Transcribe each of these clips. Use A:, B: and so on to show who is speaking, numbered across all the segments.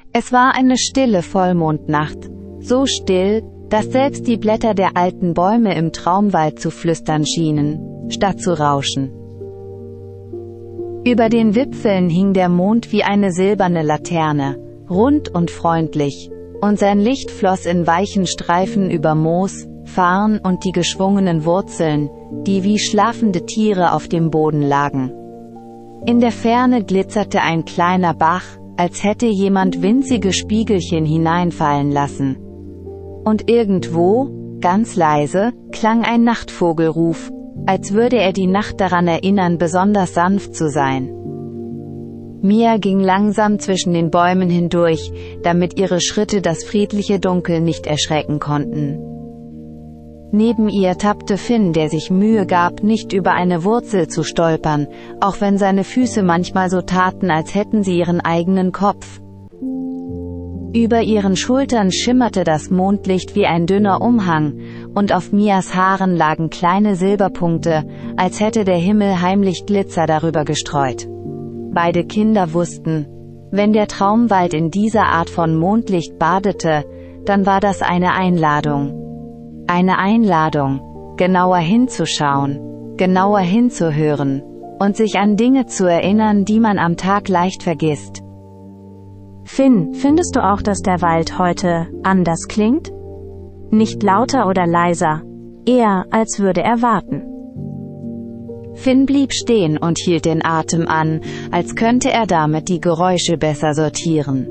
A: Es war eine stille Vollmondnacht, so still, dass selbst die Blätter der alten Bäume im Traumwald zu flüstern schienen, statt zu rauschen. Über den Wipfeln hing der Mond wie eine silberne Laterne, rund und freundlich, und sein Licht floss in weichen Streifen über Moos, Farn und die geschwungenen Wurzeln, die wie schlafende Tiere auf dem Boden lagen. In der Ferne glitzerte ein kleiner Bach, als hätte jemand winzige Spiegelchen hineinfallen lassen. Und irgendwo, ganz leise, klang ein Nachtvogelruf, als würde er die Nacht daran erinnern, besonders sanft zu sein. Mia ging langsam zwischen den Bäumen hindurch, damit ihre Schritte das friedliche Dunkel nicht erschrecken konnten. Neben ihr tappte Finn, der sich Mühe gab, nicht über eine Wurzel zu stolpern, auch wenn seine Füße manchmal so taten, als hätten sie ihren eigenen Kopf. Über ihren Schultern schimmerte das Mondlicht wie ein dünner Umhang, und auf Mias Haaren lagen kleine Silberpunkte, als hätte der Himmel heimlich Glitzer darüber gestreut. Beide Kinder wussten, wenn der Traumwald in dieser Art von Mondlicht badete, dann war das eine Einladung. Eine Einladung, genauer hinzuschauen, genauer hinzuhören und sich an Dinge zu erinnern, die man am Tag leicht vergisst.
B: Finn, findest du auch, dass der Wald heute anders klingt? Nicht lauter oder leiser, eher als würde er warten.
A: Finn blieb stehen und hielt den Atem an, als könnte er damit die Geräusche besser sortieren.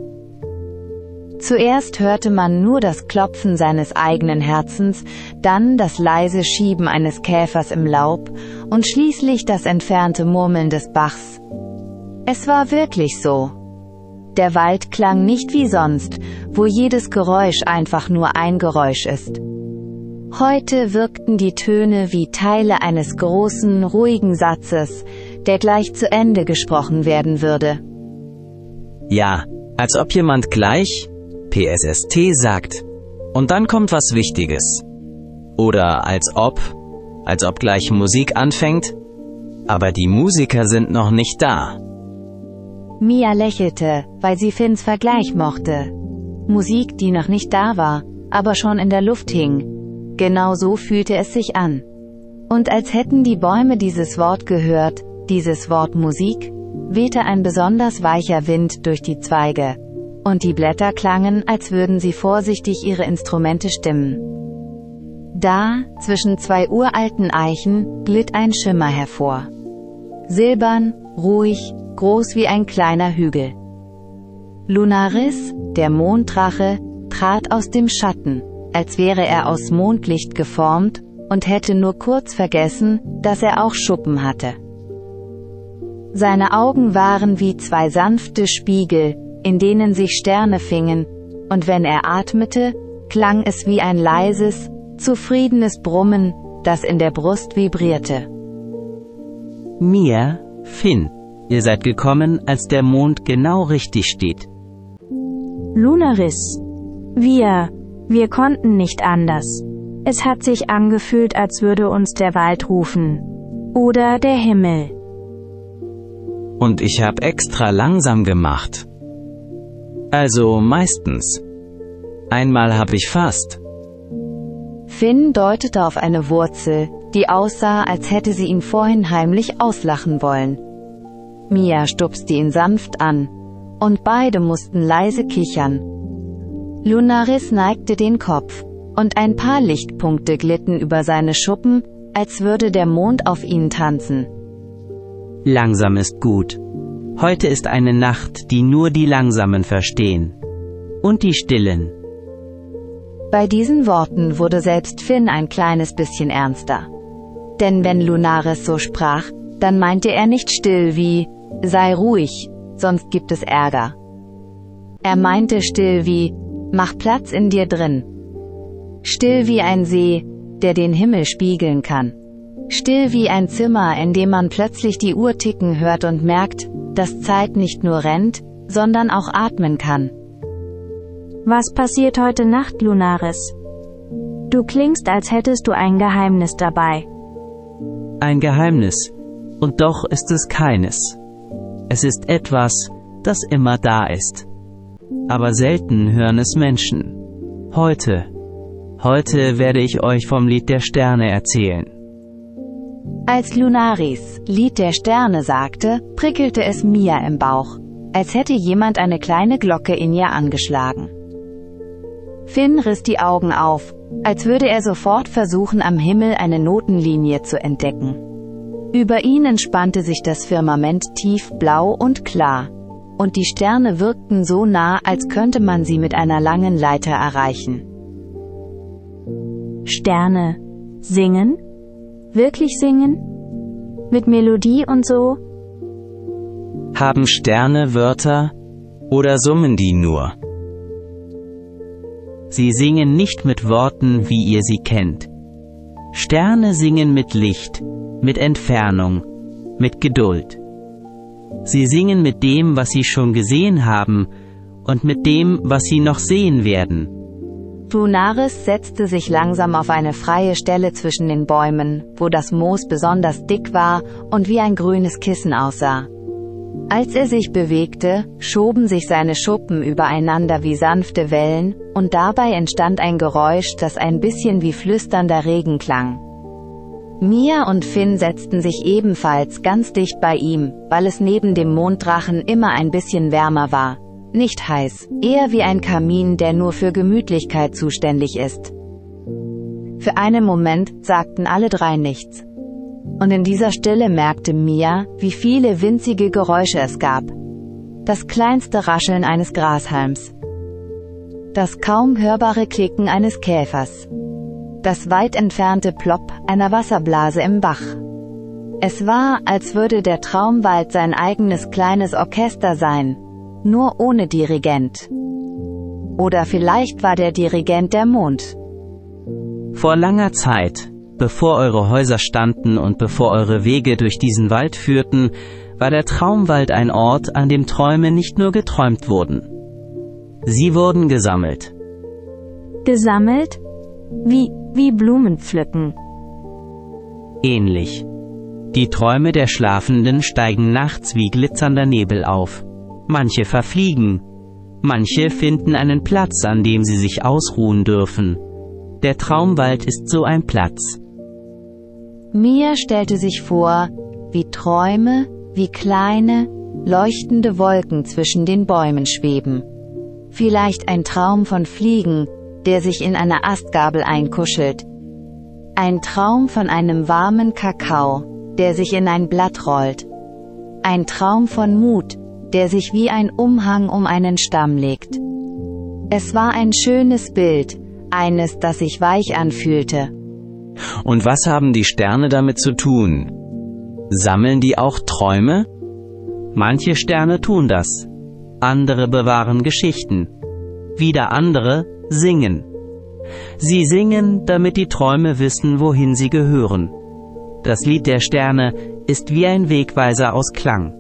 A: Zuerst hörte man nur das Klopfen seines eigenen Herzens, dann das leise Schieben eines Käfers im Laub und schließlich das entfernte Murmeln des Bachs. Es war wirklich so. Der Wald klang nicht wie sonst, wo jedes Geräusch einfach nur ein Geräusch ist. Heute wirkten die Töne wie Teile eines großen, ruhigen Satzes, der gleich zu Ende gesprochen werden würde.
C: Ja, als ob jemand gleich PSST sagt. Und dann kommt was Wichtiges. Oder als ob gleich Musik anfängt. Aber die Musiker sind noch nicht da.
A: Mia lächelte, weil sie Finns Vergleich mochte. Musik, die noch nicht da war, aber schon in der Luft hing. Genau so fühlte es sich an. Und als hätten die Bäume dieses Wort gehört, dieses Wort Musik, wehte ein besonders weicher Wind durch die Zweige. Und die Blätter klangen, als würden sie vorsichtig ihre Instrumente stimmen. Da, zwischen zwei uralten Eichen, glitt ein Schimmer hervor. Silbern, ruhig, groß wie ein kleiner Hügel. Lunaris, der Monddrache, trat aus dem Schatten, als wäre er aus Mondlicht geformt, und hätte nur kurz vergessen, dass er auch Schuppen hatte. Seine Augen waren wie zwei sanfte Spiegel, in denen sich Sterne fingen, und wenn er atmete, klang es wie ein leises, zufriedenes Brummen, das in der Brust vibrierte.
C: Mia, Finn, ihr seid gekommen, als der Mond genau richtig steht.
B: Lunaris. Wir konnten nicht anders. Es hat sich angefühlt, als würde uns der Wald rufen. Oder der Himmel.
C: Und ich habe extra langsam gemacht. Also meistens. Einmal habe ich fast.
A: Finn deutete auf eine Wurzel, die aussah, als hätte sie ihn vorhin heimlich auslachen wollen. Mia stupste ihn sanft an, und beide mussten leise kichern. Lunaris neigte den Kopf, und ein paar Lichtpunkte glitten über seine Schuppen, als würde der Mond auf ihnen tanzen.
C: Langsam ist gut. Heute ist eine Nacht, die nur die Langsamen verstehen. Und die Stillen.
A: Bei diesen Worten wurde selbst Finn ein kleines bisschen ernster. Denn wenn Lunaris so sprach, dann meinte er nicht still wie, sei ruhig, sonst gibt es Ärger. Er meinte still wie, mach Platz in dir drin. Still wie ein See, der den Himmel spiegeln kann. Still wie ein Zimmer, in dem man plötzlich die Uhr ticken hört und merkt, dass Zeit nicht nur rennt, sondern auch atmen kann.
B: Was passiert heute Nacht, Lunaris? Du klingst, als hättest du ein Geheimnis dabei.
C: Ein Geheimnis. Und doch ist es keines. Es ist etwas, das immer da ist. aber selten hören es Menschen. Heute werde ich euch vom Lied der Sterne erzählen.
A: Als Lunaris Lied der Sterne sagte, prickelte es Mia im Bauch, als hätte jemand eine kleine Glocke in ihr angeschlagen. Finn riss die Augen auf, als würde er sofort versuchen, am Himmel eine Notenlinie zu entdecken. Über ihnen spannte sich das Firmament tiefblau und klar, und die Sterne wirkten so nah, als könnte man sie mit einer langen Leiter erreichen.
B: Sterne. Singen? Wirklich singen? Mit Melodie und so?
C: Haben Sterne Wörter oder summen die nur? Sie singen nicht mit Worten, wie ihr sie kennt. Sterne singen mit Licht, mit Entfernung, mit Geduld. Sie singen mit dem, was sie schon gesehen haben, und mit dem, was sie noch sehen werden.
A: Lunaris setzte sich langsam auf eine freie Stelle zwischen den Bäumen, wo das Moos besonders dick war und wie ein grünes Kissen aussah. Als er sich bewegte, schoben sich seine Schuppen übereinander wie sanfte Wellen, und dabei entstand ein Geräusch, das ein bisschen wie flüsternder Regen klang. Mia und Finn setzten sich ebenfalls ganz dicht bei ihm, weil es neben dem Monddrachen immer ein bisschen wärmer war. Nicht heiß, eher wie ein Kamin, der nur für Gemütlichkeit zuständig ist. Für einen Moment sagten alle drei nichts. Und in dieser Stille merkte Mia, wie viele winzige Geräusche es gab. Das kleinste Rascheln eines Grashalms. Das kaum hörbare Klicken eines Käfers. Das weit entfernte Plopp einer Wasserblase im Bach. Es war, als würde der Traumwald sein eigenes kleines Orchester sein, nur ohne Dirigent. Oder vielleicht war der Dirigent der Mond.
C: Vor langer Zeit, bevor eure Häuser standen und bevor eure Wege durch diesen Wald führten, war der Traumwald ein Ort, an dem Träume nicht nur geträumt wurden. Sie wurden gesammelt.
B: Gesammelt? Wie Blumen pflücken.
C: Ähnlich. Die Träume der Schlafenden steigen nachts wie glitzernder Nebel auf. Manche verfliegen. Manche finden einen Platz, an dem sie sich ausruhen dürfen. Der Traumwald ist so ein Platz.
A: Mia stellte sich vor, wie Träume, wie kleine, leuchtende Wolken zwischen den Bäumen schweben. Vielleicht ein Traum von Fliegen, der sich in eine Astgabel einkuschelt. Ein Traum von einem warmen Kakao, der sich in ein Blatt rollt. Ein Traum von Mut, der sich wie ein Umhang um einen Stamm legt. Es war ein schönes Bild, eines, das sich weich anfühlte.
C: Und was haben die Sterne damit zu tun? Sammeln die auch Träume? Manche Sterne tun das. Andere bewahren Geschichten. Wieder andere singen. Sie singen, damit die Träume wissen, wohin sie gehören. Das Lied der Sterne ist wie ein Wegweiser aus Klang.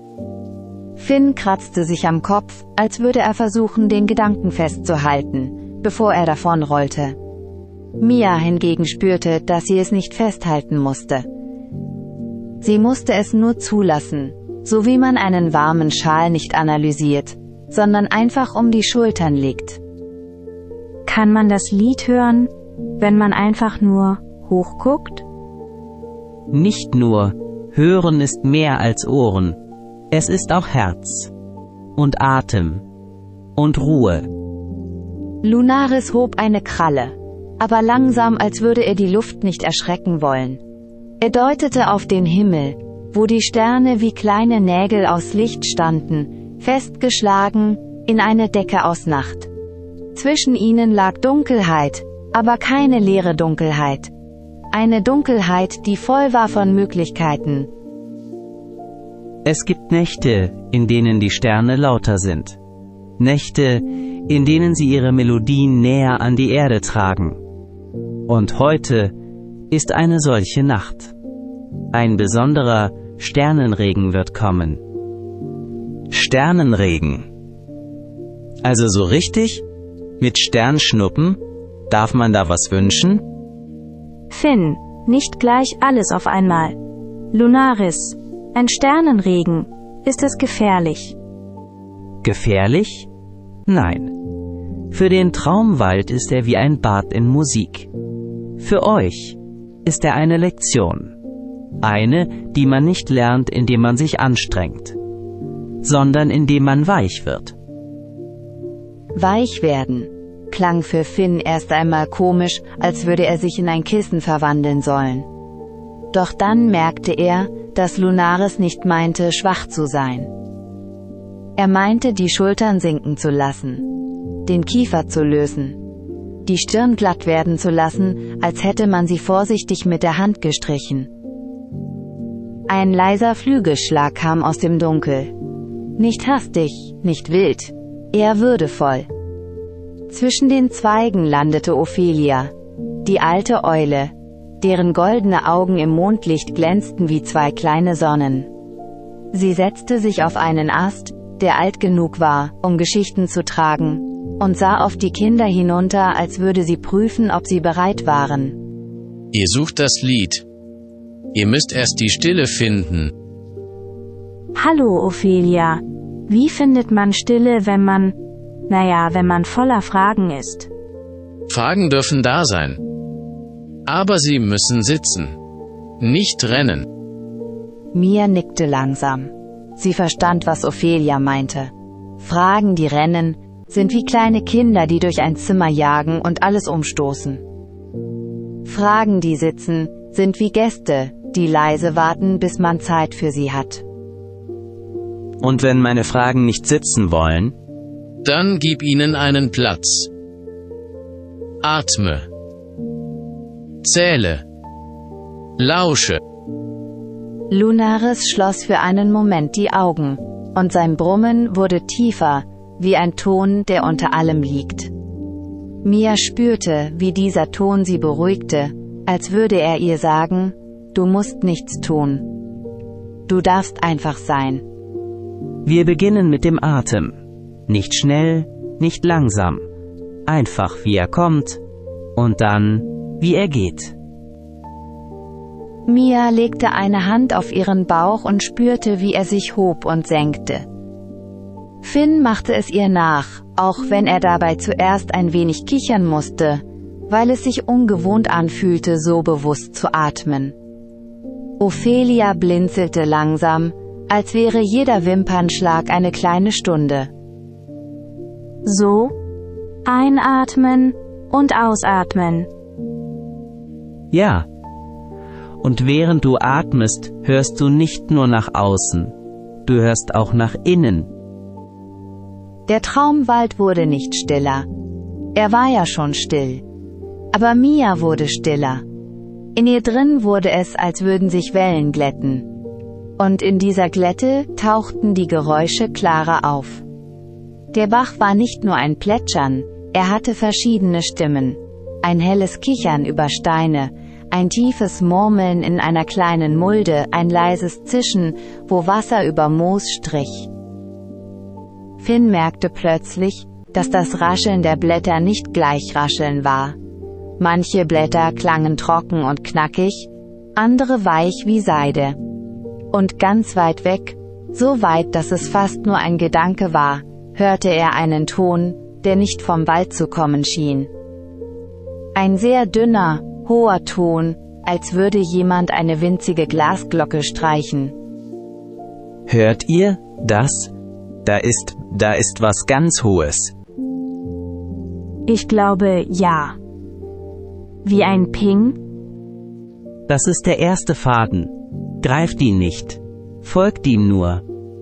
A: Finn kratzte sich am Kopf, als würde er versuchen, den Gedanken festzuhalten, bevor er davonrollte. Mia hingegen spürte, dass sie es nicht festhalten musste. Sie musste es nur zulassen, so wie man einen warmen Schal nicht analysiert, sondern einfach um die Schultern legt.
B: Kann man das Lied hören, wenn man einfach nur hochguckt?
C: Nicht nur, hören ist mehr als Ohren. Es ist auch Herz. Und Atem. Und Ruhe.
A: Lunaris hob eine Kralle, aber langsam, als würde er die Luft nicht erschrecken wollen. Er deutete auf den Himmel, wo die Sterne wie kleine Nägel aus Licht standen, festgeschlagen, in eine Decke aus Nacht. Zwischen ihnen lag Dunkelheit, aber keine leere Dunkelheit. Eine Dunkelheit, die voll war von Möglichkeiten.
C: Es gibt Nächte, in denen die Sterne lauter sind. Nächte, in denen sie ihre Melodien näher an die Erde tragen. Und heute ist eine solche Nacht. Ein besonderer Sternenregen wird kommen. Sternenregen. Also so richtig? Mit Sternschnuppen? Darf man da was wünschen?
B: Finn, nicht gleich alles auf einmal. Lunaris, ein Sternenregen. Ist es gefährlich?
C: Gefährlich? Nein. Für den Traumwald ist er wie ein Bad in Musik. Für euch ist er eine Lektion. Eine, die man nicht lernt, indem man sich anstrengt, sondern indem man weich wird.
A: Weich werden klang für Finn erst einmal komisch, als würde er sich in ein Kissen verwandeln sollen. Doch dann merkte er, dass Lunaris nicht meinte, schwach zu sein. Er meinte, die Schultern sinken zu lassen, den Kiefer zu lösen, die Stirn glatt werden zu lassen, als hätte man sie vorsichtig mit der Hand gestrichen. Ein leiser Flügelschlag kam aus dem Dunkel. Nicht hastig, nicht wild, eher würdevoll. Zwischen den Zweigen landete Ophelia, die alte Eule, deren goldene Augen im Mondlicht glänzten wie zwei kleine Sonnen. Sie setzte sich auf einen Ast, der alt genug war, um Geschichten zu tragen, und sah auf die Kinder hinunter, als würde sie prüfen, ob sie bereit waren.
D: Ihr sucht das Lied. Ihr müsst erst die Stille finden.
B: Hallo Ophelia. Wie findet man Stille, wenn man voller Fragen ist?
D: Fragen dürfen da sein. Aber sie müssen sitzen. Nicht rennen.
A: Mia nickte langsam. Sie verstand, was Ophelia meinte. Fragen, die rennen, sind wie kleine Kinder, die durch ein Zimmer jagen und alles umstoßen. Fragen, die sitzen, sind wie Gäste, die leise warten, bis man Zeit für sie hat.
C: Und wenn meine Fragen nicht sitzen wollen?
D: Dann gib ihnen einen Platz. Atme. Zähle. Lausche.
A: Lunaris schloss für einen Moment die Augen, und sein Brummen wurde tiefer, wie ein Ton, der unter allem liegt. Mia spürte, wie dieser Ton sie beruhigte, als würde er ihr sagen, du musst nichts tun. Du darfst einfach sein.
C: Wir beginnen mit dem Atem. Nicht schnell, nicht langsam. Einfach wie er kommt, und dann, wie er geht.
A: Mia legte eine Hand auf ihren Bauch und spürte, wie er sich hob und senkte. Finn machte es ihr nach, auch wenn er dabei zuerst ein wenig kichern musste, weil es sich ungewohnt anfühlte, so bewusst zu atmen. Ophelia blinzelte langsam, als wäre jeder Wimpernschlag eine kleine Stunde.
B: So? Einatmen und ausatmen.
C: Ja. Und während du atmest, hörst du nicht nur nach außen, du hörst auch nach innen.
A: Der Traumwald wurde nicht stiller. Er war ja schon still. Aber Mia wurde stiller. In ihr drin wurde es, als würden sich Wellen glätten. Und in dieser Glätte tauchten die Geräusche klarer auf. Der Bach war nicht nur ein Plätschern, er hatte verschiedene Stimmen. Ein helles Kichern über Steine, ein tiefes Murmeln in einer kleinen Mulde, ein leises Zischen, wo Wasser über Moos strich. Finn merkte plötzlich, dass das Rascheln der Blätter nicht gleich Rascheln war. Manche Blätter klangen trocken und knackig, andere weich wie Seide. Und ganz weit weg, so weit, dass es fast nur ein Gedanke war, hörte er einen Ton, der nicht vom Wald zu kommen schien. Ein sehr dünner, hoher Ton, als würde jemand eine winzige Glasglocke streichen.
C: Hört ihr das? Da ist was ganz Hohes.
B: Ich glaube, ja. Wie ein Ping?
C: Das ist der erste Faden. Greift ihn nicht. Folgt ihm nur.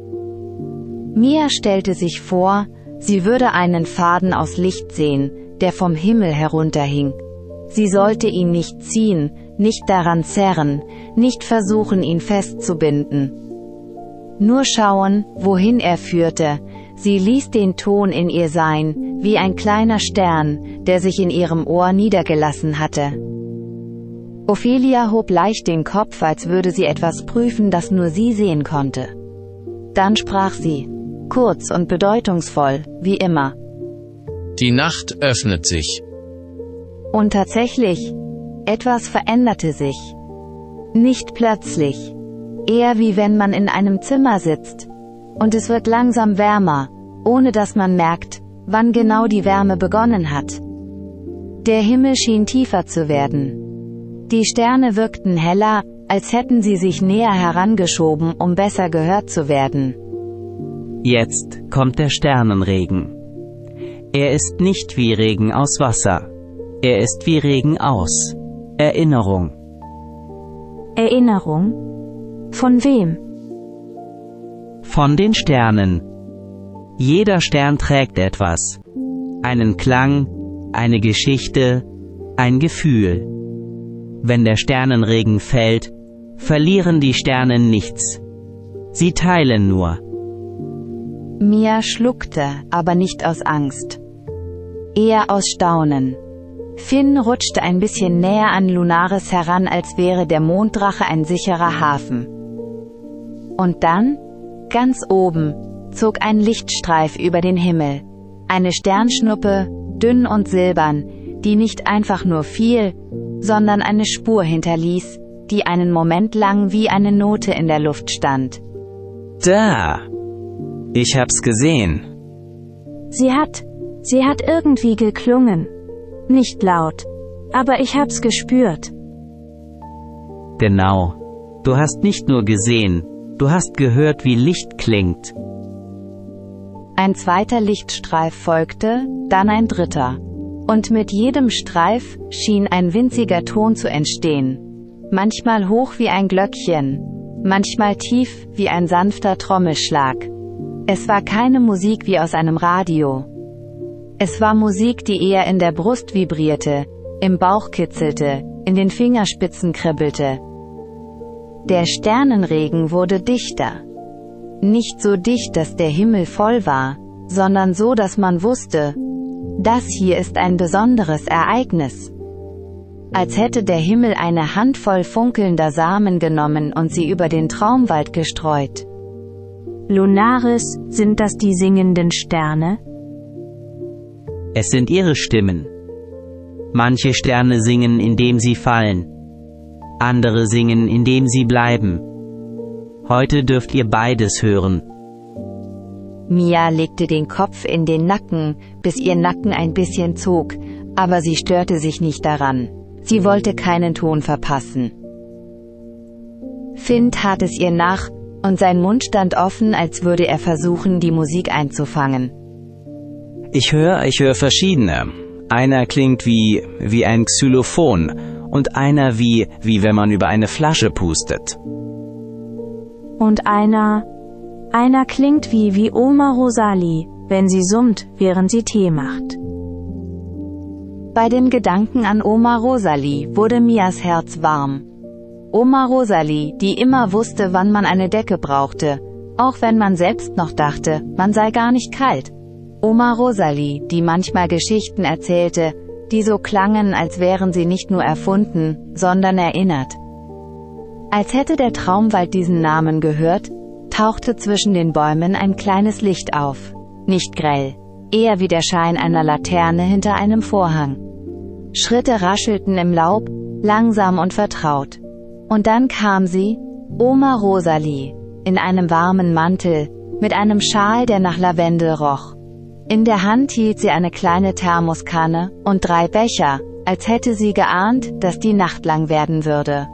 A: Mia stellte sich vor, sie würde einen Faden aus Licht sehen, der vom Himmel herunterhing. Sie sollte ihn nicht ziehen, nicht daran zerren, nicht versuchen, ihn festzubinden. Nur schauen, wohin er führte. Sie ließ den Ton in ihr sein, wie ein kleiner Stern, der sich in ihrem Ohr niedergelassen hatte. Ophelia hob leicht den Kopf, als würde sie etwas prüfen, das nur sie sehen konnte. Dann sprach sie, kurz und bedeutungsvoll, wie immer.
D: Die Nacht öffnet sich.
A: Und tatsächlich, etwas veränderte sich. Nicht plötzlich. Eher wie wenn man in einem Zimmer sitzt. Und es wird langsam wärmer, ohne dass man merkt, wann genau die Wärme begonnen hat. Der Himmel schien tiefer zu werden. Die Sterne wirkten heller, als hätten sie sich näher herangeschoben, um besser gehört zu werden.
C: Jetzt kommt der Sternenregen. Er ist nicht wie Regen aus Wasser. Er ist wie Regen aus Erinnerung.
B: Erinnerung? Von wem?
C: Von den Sternen. Jeder Stern trägt etwas. Einen Klang, eine Geschichte, ein Gefühl. Wenn der Sternenregen fällt, verlieren die Sterne nichts. Sie teilen nur.
A: Mia schluckte, aber nicht aus Angst. Eher aus Staunen. Finn rutschte ein bisschen näher an Lunaris heran, als wäre der Monddrache ein sicherer Hafen. Und dann, ganz oben, zog ein Lichtstreif über den Himmel. Eine Sternschnuppe, dünn und silbern, die nicht einfach nur fiel, sondern eine Spur hinterließ, die einen Moment lang wie eine Note in der Luft stand.
C: Da! Ich hab's gesehen.
B: Sie hat irgendwie geklungen. Nicht laut. Aber ich hab's gespürt.
C: Genau. Du hast nicht nur gesehen, du hast gehört, wie Licht klingt.
A: Ein zweiter Lichtstreif folgte, dann ein dritter. Und mit jedem Streif schien ein winziger Ton zu entstehen. Manchmal hoch wie ein Glöckchen, manchmal tief wie ein sanfter Trommelschlag. Es war keine Musik wie aus einem Radio. Es war Musik, die eher in der Brust vibrierte, im Bauch kitzelte, in den Fingerspitzen kribbelte. Der Sternenregen wurde dichter. Nicht so dicht, dass der Himmel voll war, sondern so, dass man wusste, das hier ist ein besonderes Ereignis. Als hätte der Himmel eine Handvoll funkelnder Samen genommen und sie über den Traumwald gestreut.
B: Lunaris, sind das die singenden Sterne?
C: Es sind ihre Stimmen. Manche Sterne singen, indem sie fallen. Andere singen, indem sie bleiben. Heute dürft ihr beides hören.
A: Mia legte den Kopf in den Nacken, bis ihr Nacken ein bisschen zog, aber sie störte sich nicht daran. Sie wollte keinen Ton verpassen. Finn tat es ihr nach, und sein Mund stand offen, als würde er versuchen, die Musik einzufangen.
C: Ich höre verschiedene. Einer klingt wie ein Xylophon und einer wie wenn man über eine Flasche pustet.
B: Und einer klingt wie Oma Rosalie, wenn sie summt, während sie Tee macht.
A: Bei dem Gedanken an Oma Rosalie wurde Mias Herz warm. Oma Rosalie, die immer wusste, wann man eine Decke brauchte, auch wenn man selbst noch dachte, man sei gar nicht kalt. Oma Rosalie, die manchmal Geschichten erzählte, die so klangen, als wären sie nicht nur erfunden, sondern erinnert. Als hätte der Traumwald diesen Namen gehört, tauchte zwischen den Bäumen ein kleines Licht auf. Nicht grell, eher wie der Schein einer Laterne hinter einem Vorhang. Schritte raschelten im Laub, langsam und vertraut. Und dann kam sie, Oma Rosalie, in einem warmen Mantel, mit einem Schal, der nach Lavendel roch. In der Hand hielt sie eine kleine Thermoskanne und 3 Becher, als hätte sie geahnt, dass die Nacht lang werden würde.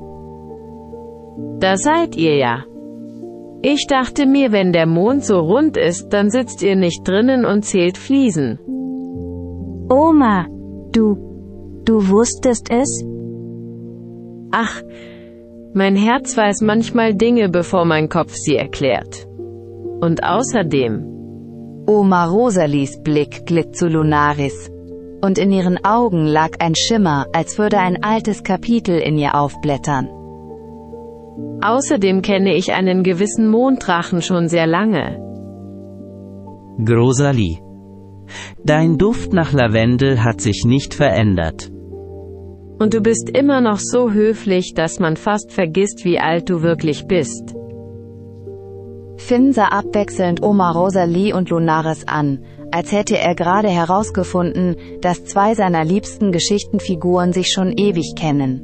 E: Da seid ihr ja. Ich dachte mir, wenn der Mond so rund ist, dann sitzt ihr nicht drinnen und zählt Fliesen.
B: Oma, du wusstest es?
E: Ach, mein Herz weiß manchmal Dinge, bevor mein Kopf sie erklärt. Und außerdem...
A: Oma Rosalies Blick glitt zu Lunaris. Und in ihren Augen lag ein Schimmer, als würde ein altes Kapitel in ihr aufblättern.
E: Außerdem kenne ich einen gewissen Monddrachen schon sehr lange.
C: Rosalie. Dein Duft nach Lavendel hat sich nicht verändert.
E: Und du bist immer noch so höflich, dass man fast vergisst, wie alt du wirklich bist.
A: Finn sah abwechselnd Oma Rosalie und Lunaris an, als hätte er gerade herausgefunden, dass 2 seiner liebsten Geschichtenfiguren sich schon ewig kennen.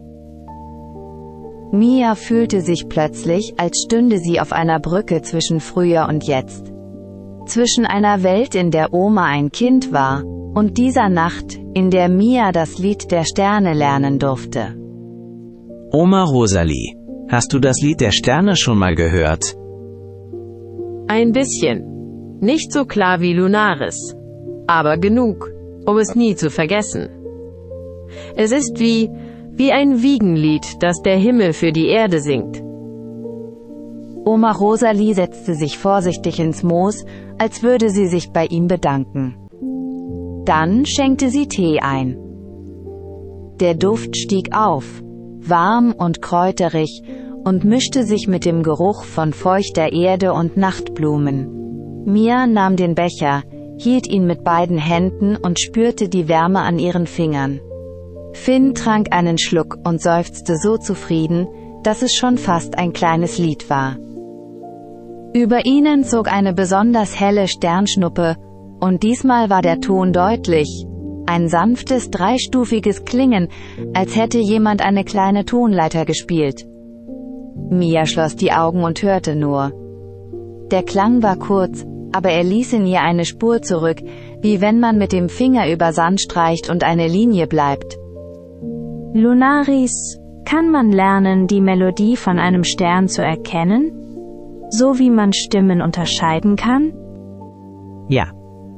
A: Mia fühlte sich plötzlich, als stünde sie auf einer Brücke zwischen früher und jetzt. zwischen einer Welt, in der Oma ein Kind war, und dieser Nacht, in der Mia das Lied der Sterne lernen durfte.
C: Oma Rosalie, hast du das Lied der Sterne schon mal gehört?
E: Ein bisschen. Nicht so klar wie Lunaris. Aber genug, um es nie zu vergessen. Es ist wie ein Wiegenlied, das der Himmel für die Erde singt.
A: Oma Rosalie setzte sich vorsichtig ins Moos, als würde sie sich bei ihm bedanken. Dann schenkte sie Tee ein. Der Duft stieg auf, warm und kräuterig, und mischte sich mit dem Geruch von feuchter Erde und Nachtblumen. Mia nahm den Becher, hielt ihn mit beiden Händen und spürte die Wärme an ihren Fingern. Finn trank einen Schluck und seufzte so zufrieden, dass es schon fast ein kleines Lied war. Über ihnen zog eine besonders helle Sternschnuppe, und diesmal war der Ton deutlich. Ein sanftes, dreistufiges Klingen, als hätte jemand eine kleine Tonleiter gespielt. Mia schloss die Augen und hörte nur. Der Klang war kurz, aber er ließ in ihr eine Spur zurück, wie wenn man mit dem Finger über Sand streicht und eine Linie bleibt.
B: Lunaris, kann man lernen, die Melodie von einem Stern zu erkennen? So wie man Stimmen unterscheiden kann?
F: Ja.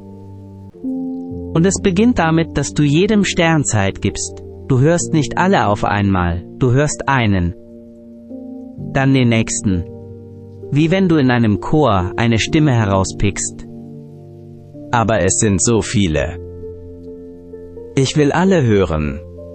F: Und es beginnt damit, dass du jedem Stern Zeit gibst. Du hörst nicht alle auf einmal, du hörst einen. Dann den nächsten. Wie wenn du in einem Chor eine Stimme herauspickst.
C: Aber es sind so viele. Ich will alle hören.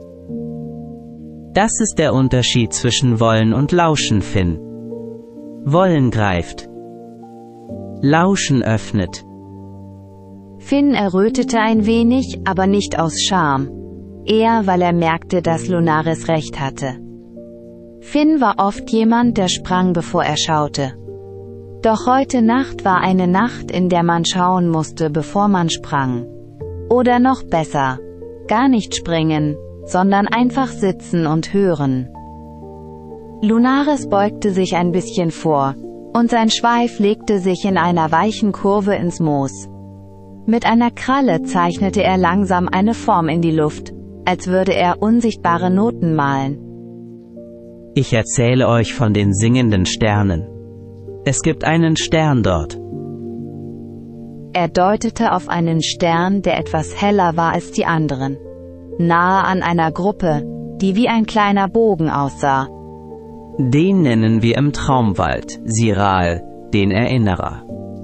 F: Das ist der Unterschied zwischen Wollen und Lauschen, Finn. Wollen greift. Lauschen öffnet.
A: Finn errötete ein wenig, aber nicht aus Scham. Eher, weil er merkte, dass Lunaris recht hatte. Finn war oft jemand, der sprang, bevor er schaute. Doch heute Nacht war eine Nacht, in der man schauen musste, bevor man sprang. Oder noch besser, gar nicht springen, sondern einfach sitzen und hören. Lunaris beugte sich ein bisschen vor, und sein Schweif legte sich in einer weichen Kurve ins Moos. Mit einer Kralle zeichnete er langsam eine Form in die Luft, als würde er unsichtbare Noten malen.
F: Ich erzähle euch von den singenden Sternen. Es gibt einen Stern dort.
A: Er deutete auf einen Stern, der etwas heller war als die anderen. Nahe an einer Gruppe, die wie ein kleiner Bogen aussah.
F: Den nennen wir im Traumwald Siral, den Erinnerer.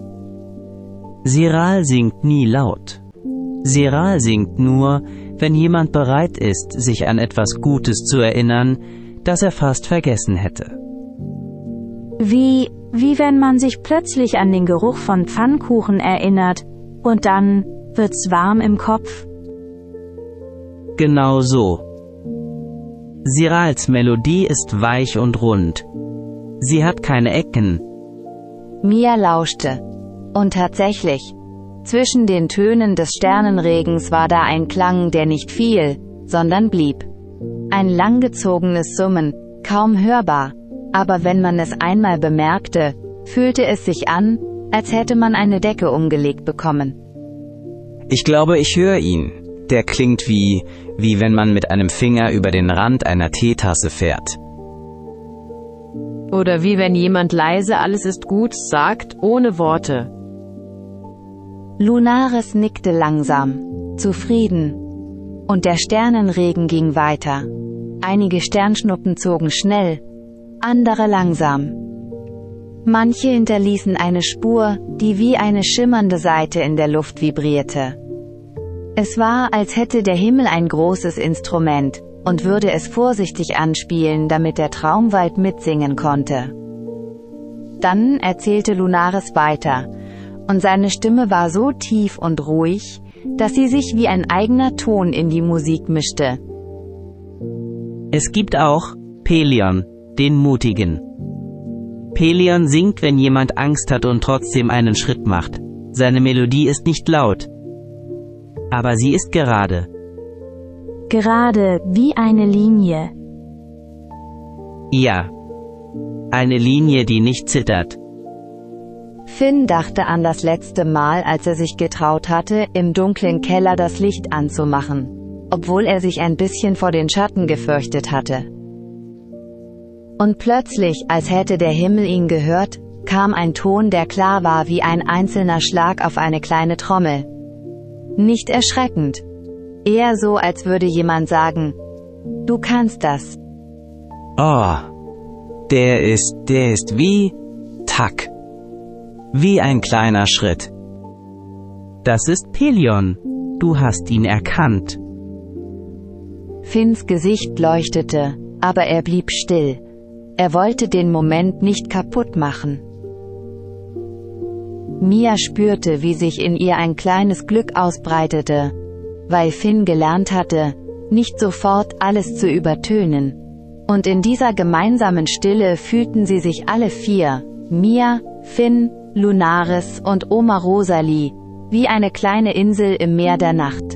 F: Siral singt nie laut. Siral singt nur, wenn jemand bereit ist, sich an etwas Gutes zu erinnern, das er fast vergessen hätte.
B: Wie wenn man sich plötzlich an den Geruch von Pfannkuchen erinnert, und dann wird's warm im Kopf.
F: Genau so. Sirals Melodie ist weich und rund. Sie hat keine Ecken.
A: Mia lauschte. Und tatsächlich, zwischen den Tönen des Sternenregens war da ein Klang, der nicht fiel, sondern blieb. Ein langgezogenes Summen, kaum hörbar, aber wenn man es einmal bemerkte, fühlte es sich an, als hätte man eine Decke umgelegt bekommen.
C: Ich glaube, ich höre ihn. Der klingt wie wenn man mit einem Finger über den Rand einer Teetasse fährt.
E: Oder wie wenn jemand leise "Alles ist gut" sagt, ohne Worte.
A: Lunaris nickte langsam, zufrieden. Und der Sternenregen ging weiter. Einige Sternschnuppen zogen schnell, andere langsam. Manche hinterließen eine Spur, die wie eine schimmernde Saite in der Luft vibrierte. Es war, als hätte der Himmel ein großes Instrument, und würde es vorsichtig anspielen, damit der Traumwald mitsingen konnte. Dann erzählte Lunaris weiter, und seine Stimme war so tief und ruhig, dass sie sich wie ein eigener Ton in die Musik mischte.
F: Es gibt auch Pelion, den Mutigen. Pelion singt, wenn jemand Angst hat und trotzdem einen Schritt macht. Seine Melodie ist nicht laut, aber sie ist gerade.
B: Gerade wie eine Linie.
F: Ja. Eine Linie, die nicht zittert.
A: Finn dachte an das letzte Mal, als er sich getraut hatte, im dunklen Keller das Licht anzumachen, obwohl er sich ein bisschen vor den Schatten gefürchtet hatte. Und plötzlich, als hätte der Himmel ihn gehört, kam ein Ton, der klar war wie ein einzelner Schlag auf eine kleine Trommel. Nicht erschreckend. Eher so, als würde jemand sagen, du kannst das.
C: Oh, der ist wie Tack. Wie ein kleiner Schritt.
F: Das ist Pelion. Du hast ihn erkannt.
A: Finns Gesicht leuchtete, aber er blieb still. Er wollte den Moment nicht kaputt machen. Mia spürte, wie sich in ihr ein kleines Glück ausbreitete, weil Finn gelernt hatte, nicht sofort alles zu übertönen. Und in dieser gemeinsamen Stille fühlten sie sich alle vier, Mia, Finn, Lunaris und Oma Rosalie, wie eine kleine Insel im Meer der Nacht.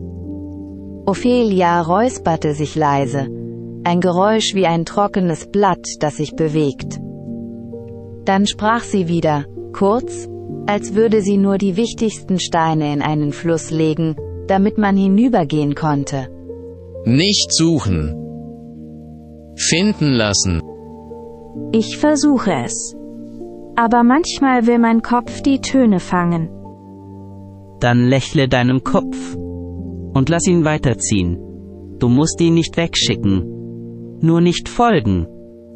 A: Ophelia räusperte sich leise, ein Geräusch wie ein trockenes Blatt, das sich bewegt. Dann sprach sie wieder, kurz, als würde sie nur die wichtigsten Steine in einen Fluss legen, damit man hinübergehen konnte.
D: Nicht suchen. Finden lassen.
B: Ich versuche es. Aber manchmal will mein Kopf die Töne fangen.
F: Dann lächle deinem Kopf und lass ihn weiterziehen. Du musst ihn nicht wegschicken, nur nicht folgen.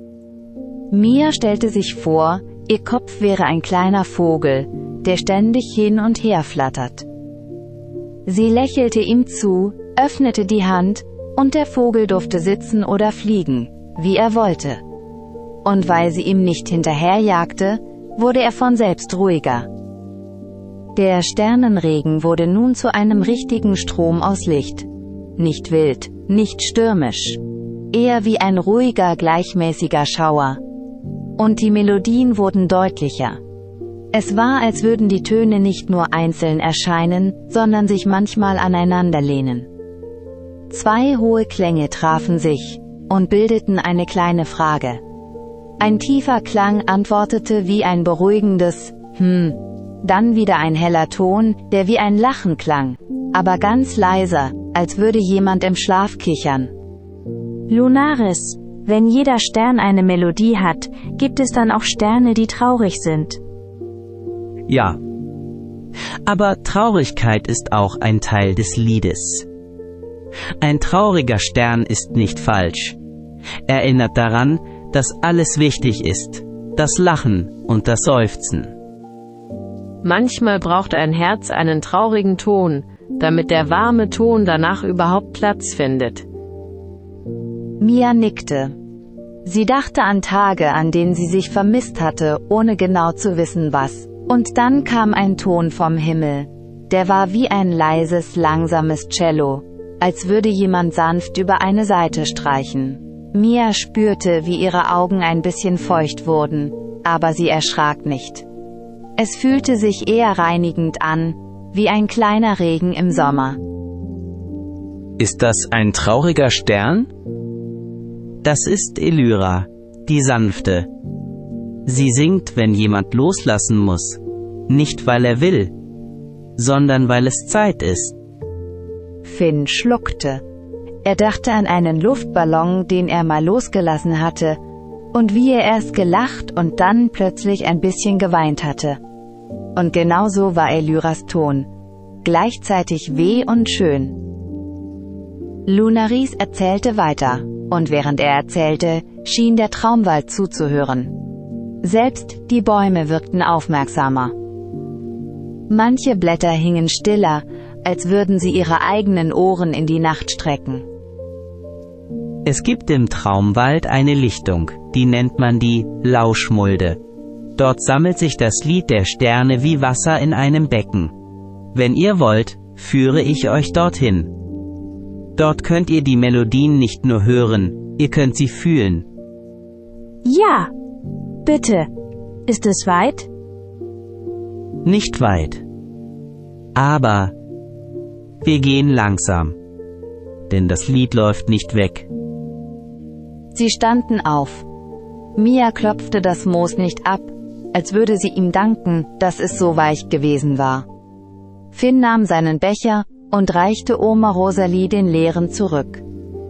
A: Mia stellte sich vor, ihr Kopf wäre ein kleiner Vogel, der ständig hin und her flattert. Sie lächelte ihm zu, öffnete die Hand, und der Vogel durfte sitzen oder fliegen, wie er wollte. Und weil sie ihm nicht hinterherjagte, wurde er von selbst ruhiger. Der Sternenregen wurde nun zu einem richtigen Strom aus Licht. Nicht wild, nicht stürmisch. Eher wie ein ruhiger, gleichmäßiger Schauer. Und die Melodien wurden deutlicher. Es war, als würden die Töne nicht nur einzeln erscheinen, sondern sich manchmal aneinanderlehnen. Zwei hohe Klänge trafen sich und bildeten eine kleine Frage. Ein tiefer Klang antwortete wie ein beruhigendes dann wieder ein heller Ton, der wie ein Lachen klang, aber ganz leiser, als würde jemand im Schlaf kichern.
B: Lunaris, wenn jeder Stern eine Melodie hat, gibt es dann auch Sterne, die traurig sind.
F: Ja. Aber Traurigkeit ist auch ein Teil des Liedes. Ein trauriger Stern ist nicht falsch. Erinnert daran, dass alles wichtig ist. Das Lachen und das Seufzen.
E: Manchmal braucht ein Herz einen traurigen Ton, damit der warme Ton danach überhaupt Platz findet.
A: Mia nickte. Sie dachte an Tage, an denen sie sich vermisst hatte, ohne genau zu wissen was. Und dann kam ein Ton vom Himmel. Der war wie ein leises, langsames Cello, als würde jemand sanft über eine Saite streichen. Mia spürte, wie ihre Augen ein bisschen feucht wurden, aber sie erschrak nicht. Es fühlte sich eher reinigend an, wie ein kleiner Regen im Sommer.
C: Ist das ein trauriger Stern?
F: Das ist Elyra, die Sanfte. Sie singt, wenn jemand loslassen muss. Nicht weil er will, sondern weil es Zeit ist.
A: Finn schluckte. Er dachte an einen Luftballon, den er mal losgelassen hatte, und wie er erst gelacht und dann plötzlich ein bisschen geweint hatte. Und genau so war Elyras Ton. Gleichzeitig weh und schön. Lunaris erzählte weiter, und während er erzählte, schien der Traumwald zuzuhören. Selbst die Bäume wirkten aufmerksamer. Manche Blätter hingen stiller, als würden sie ihre eigenen Ohren in die Nacht strecken.
F: Es gibt im Traumwald eine Lichtung, die nennt man die Lauschmulde. Dort sammelt sich das Lied der Sterne wie Wasser in einem Becken. Wenn ihr wollt, führe ich euch dorthin. Dort könnt ihr die Melodien nicht nur hören, ihr könnt sie fühlen.
B: Ja, bitte. Ist es weit?
F: Nicht weit. Aber wir gehen langsam, denn das Lied läuft nicht weg.
A: Sie standen auf. Mia klopfte das Moos nicht ab, als würde sie ihm danken, dass es so weich gewesen war. Finn nahm seinen Becher und reichte Oma Rosalie den leeren zurück.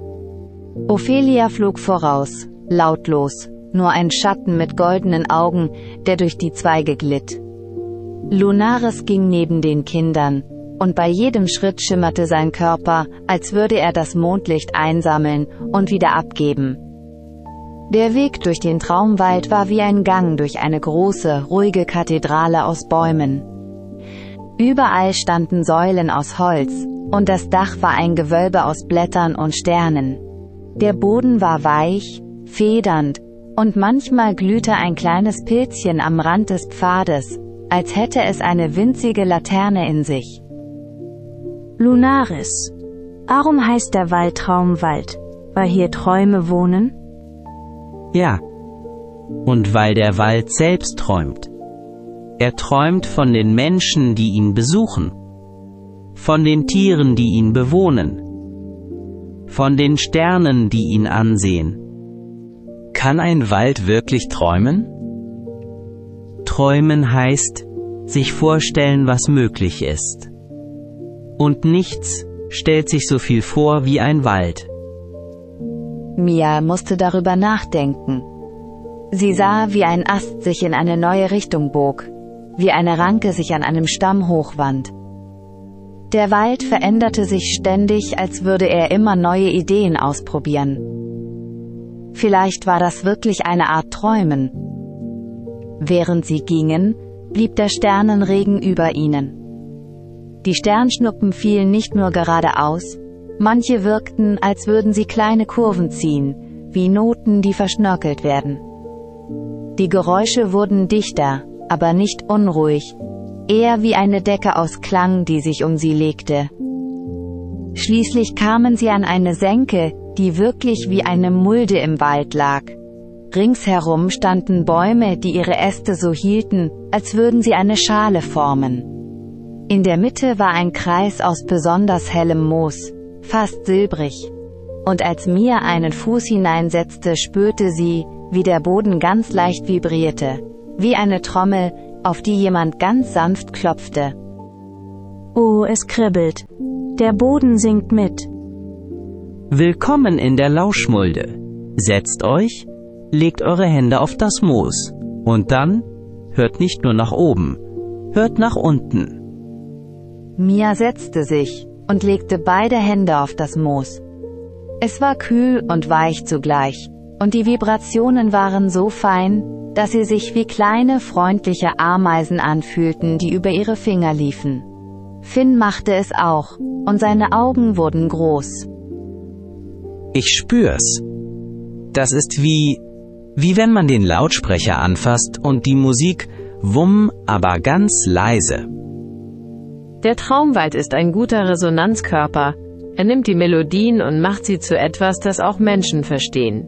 A: Ophelia flog voraus, lautlos, nur ein Schatten mit goldenen Augen, der durch die Zweige glitt. Lunaris ging neben den Kindern, und bei jedem Schritt schimmerte sein Körper, als würde er das Mondlicht einsammeln und wieder abgeben. Der Weg durch den Traumwald war wie ein Gang durch eine große, ruhige Kathedrale aus Bäumen. Überall standen Säulen aus Holz, und das Dach war ein Gewölbe aus Blättern und Sternen. Der Boden war weich, federnd, und manchmal glühte ein kleines Pilzchen am Rand des Pfades, als hätte es eine winzige Laterne in sich.
B: Lunaris. Warum heißt der Wald Traumwald? Weil hier Träume wohnen?
F: Ja. Und weil der Wald selbst träumt. Er träumt von den Menschen, die ihn besuchen. Von den Tieren, die ihn bewohnen. Von den Sternen, die ihn ansehen.
C: Kann ein Wald wirklich träumen?
F: Träumen heißt, sich vorstellen, was möglich ist. Und nichts stellt sich so viel vor wie ein Wald.
A: Mia musste darüber nachdenken. Sie sah, wie ein Ast sich in eine neue Richtung bog, wie eine Ranke sich an einem Stamm hochwand. Der Wald veränderte sich ständig, als würde er immer neue Ideen ausprobieren. Vielleicht war das wirklich eine Art Träumen. Während sie gingen, blieb der Sternenregen über ihnen. Die Sternschnuppen fielen nicht nur geradeaus, manche wirkten, als würden sie kleine Kurven ziehen, wie Noten, die verschnörkelt werden. Die Geräusche wurden dichter, aber nicht unruhig, eher wie eine Decke aus Klang, die sich um sie legte. Schließlich kamen sie an eine Senke, die wirklich wie eine Mulde im Wald lag. Ringsherum standen Bäume, die ihre Äste so hielten, als würden sie eine Schale formen. In der Mitte war ein Kreis aus besonders hellem Moos, fast silbrig. Und als Mia einen Fuß hineinsetzte, spürte sie, wie der Boden ganz leicht vibrierte, wie eine Trommel, auf die jemand ganz sanft klopfte.
B: Oh, es kribbelt. Der Boden singt mit.
F: Willkommen in der Lauschmulde. Setzt euch, legt eure Hände auf das Moos. Und dann, hört nicht nur nach oben, hört nach unten.
A: Mia setzte sich und legte beide Hände auf das Moos. Es war kühl und weich zugleich, und die Vibrationen waren so fein, dass sie sich wie kleine, freundliche Ameisen anfühlten, die über ihre Finger liefen. Finn machte es auch, und seine Augen wurden groß.
C: Ich spür's. Das ist wie wenn man den Lautsprecher anfasst und die Musik, wumm, aber ganz leise.
E: Der Traumwald ist ein guter Resonanzkörper. Er nimmt die Melodien und macht sie zu etwas, das auch Menschen verstehen.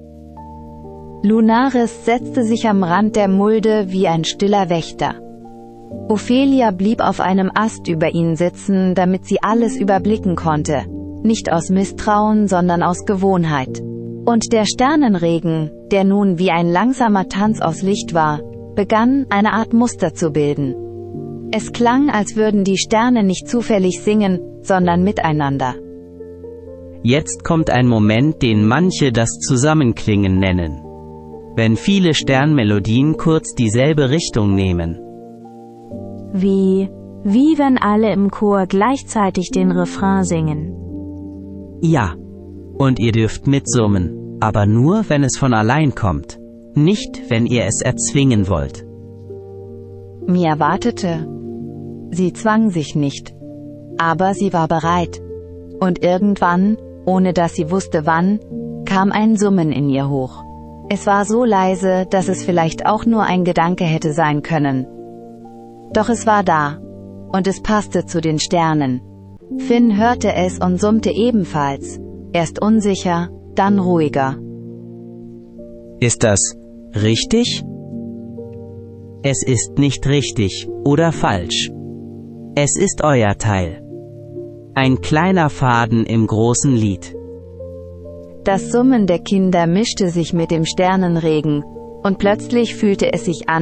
A: Lunaris setzte sich am Rand der Mulde wie ein stiller Wächter. Ophelia blieb auf einem Ast über ihn sitzen, damit sie alles überblicken konnte. Nicht aus Misstrauen, sondern aus Gewohnheit. Und der Sternenregen, der nun wie ein langsamer Tanz aus Licht war, begann, eine Art Muster zu bilden. Es klang, als würden die Sterne nicht zufällig singen, sondern miteinander.
F: Jetzt kommt ein Moment, den manche das Zusammenklingen nennen. Wenn viele Sternmelodien kurz dieselbe Richtung nehmen.
B: Wie wenn alle im Chor gleichzeitig den Refrain singen.
F: Ja. Und ihr dürft mitsummen, aber nur, wenn es von allein kommt. Nicht, wenn ihr es erzwingen wollt.
A: Mia wartete. Sie zwang sich nicht. Aber sie war bereit. Und irgendwann, ohne dass sie wusste wann, kam ein Summen in ihr hoch. Es war so leise, dass es vielleicht auch nur ein Gedanke hätte sein können. Doch es war da. Und es passte zu den Sternen. Finn hörte es und summte ebenfalls. Erst unsicher, dann ruhiger.
C: Ist das richtig?
F: Es ist nicht richtig oder falsch. Es ist euer Teil. Ein kleiner Faden im großen Lied.
A: Das Summen der Kinder mischte sich mit dem Sternenregen, und plötzlich fühlte es sich an,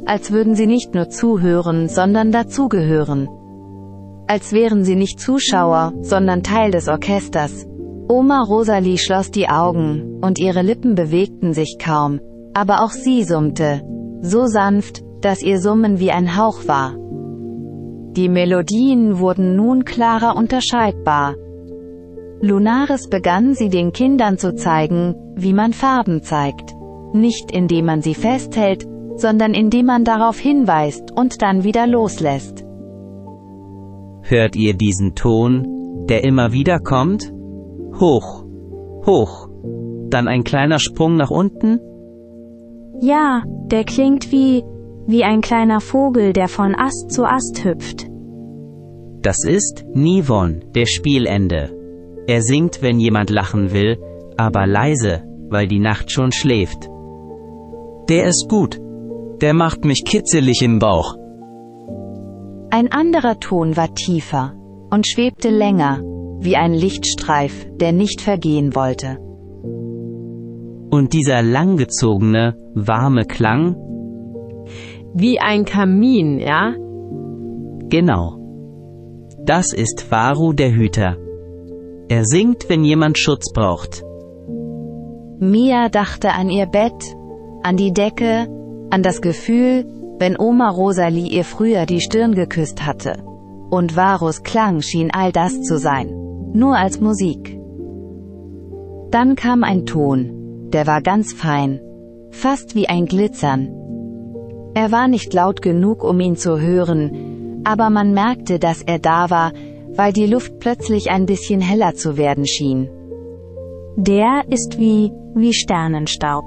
A: als würden sie nicht nur zuhören, sondern dazugehören. Als wären sie nicht Zuschauer, sondern Teil des Orchesters. Oma Rosalie schloss die Augen, und ihre Lippen bewegten sich kaum, aber auch sie summte, so sanft, dass ihr Summen wie ein Hauch war. Die Melodien wurden nun klarer unterscheidbar. Lunaris begann sie den Kindern zu zeigen, wie man Farben zeigt. Nicht indem man sie festhält, sondern indem man darauf hinweist und dann wieder loslässt.
F: Hört ihr diesen Ton, der immer wieder kommt? Hoch, hoch. Dann ein kleiner Sprung nach unten?
B: Ja, der klingt wie ein kleiner Vogel, der von Ast zu Ast hüpft.
F: Das ist Nivon, der Spielende. Er singt, wenn jemand lachen will, aber leise, weil die Nacht schon schläft.
C: Der ist gut. Der macht mich kitzelig im Bauch.
A: Ein anderer Ton war tiefer und schwebte länger, wie ein Lichtstreif, der nicht vergehen wollte.
F: Und dieser langgezogene, warme Klang?
E: Wie ein Kamin, ja?
F: Genau. Das ist Waru der Hüter. Er singt, wenn jemand Schutz braucht.
A: Mia dachte an ihr Bett, an die Decke, an das Gefühl, wenn Oma Rosalie ihr früher die Stirn geküsst hatte. Und Varus Klang schien all das zu sein, nur als Musik. Dann kam ein Ton, der war ganz fein, fast wie ein Glitzern. Er war nicht laut genug, um ihn zu hören, aber man merkte, dass er da war, weil die Luft plötzlich ein bisschen heller zu werden schien.
B: Der ist wie Sternenstaub.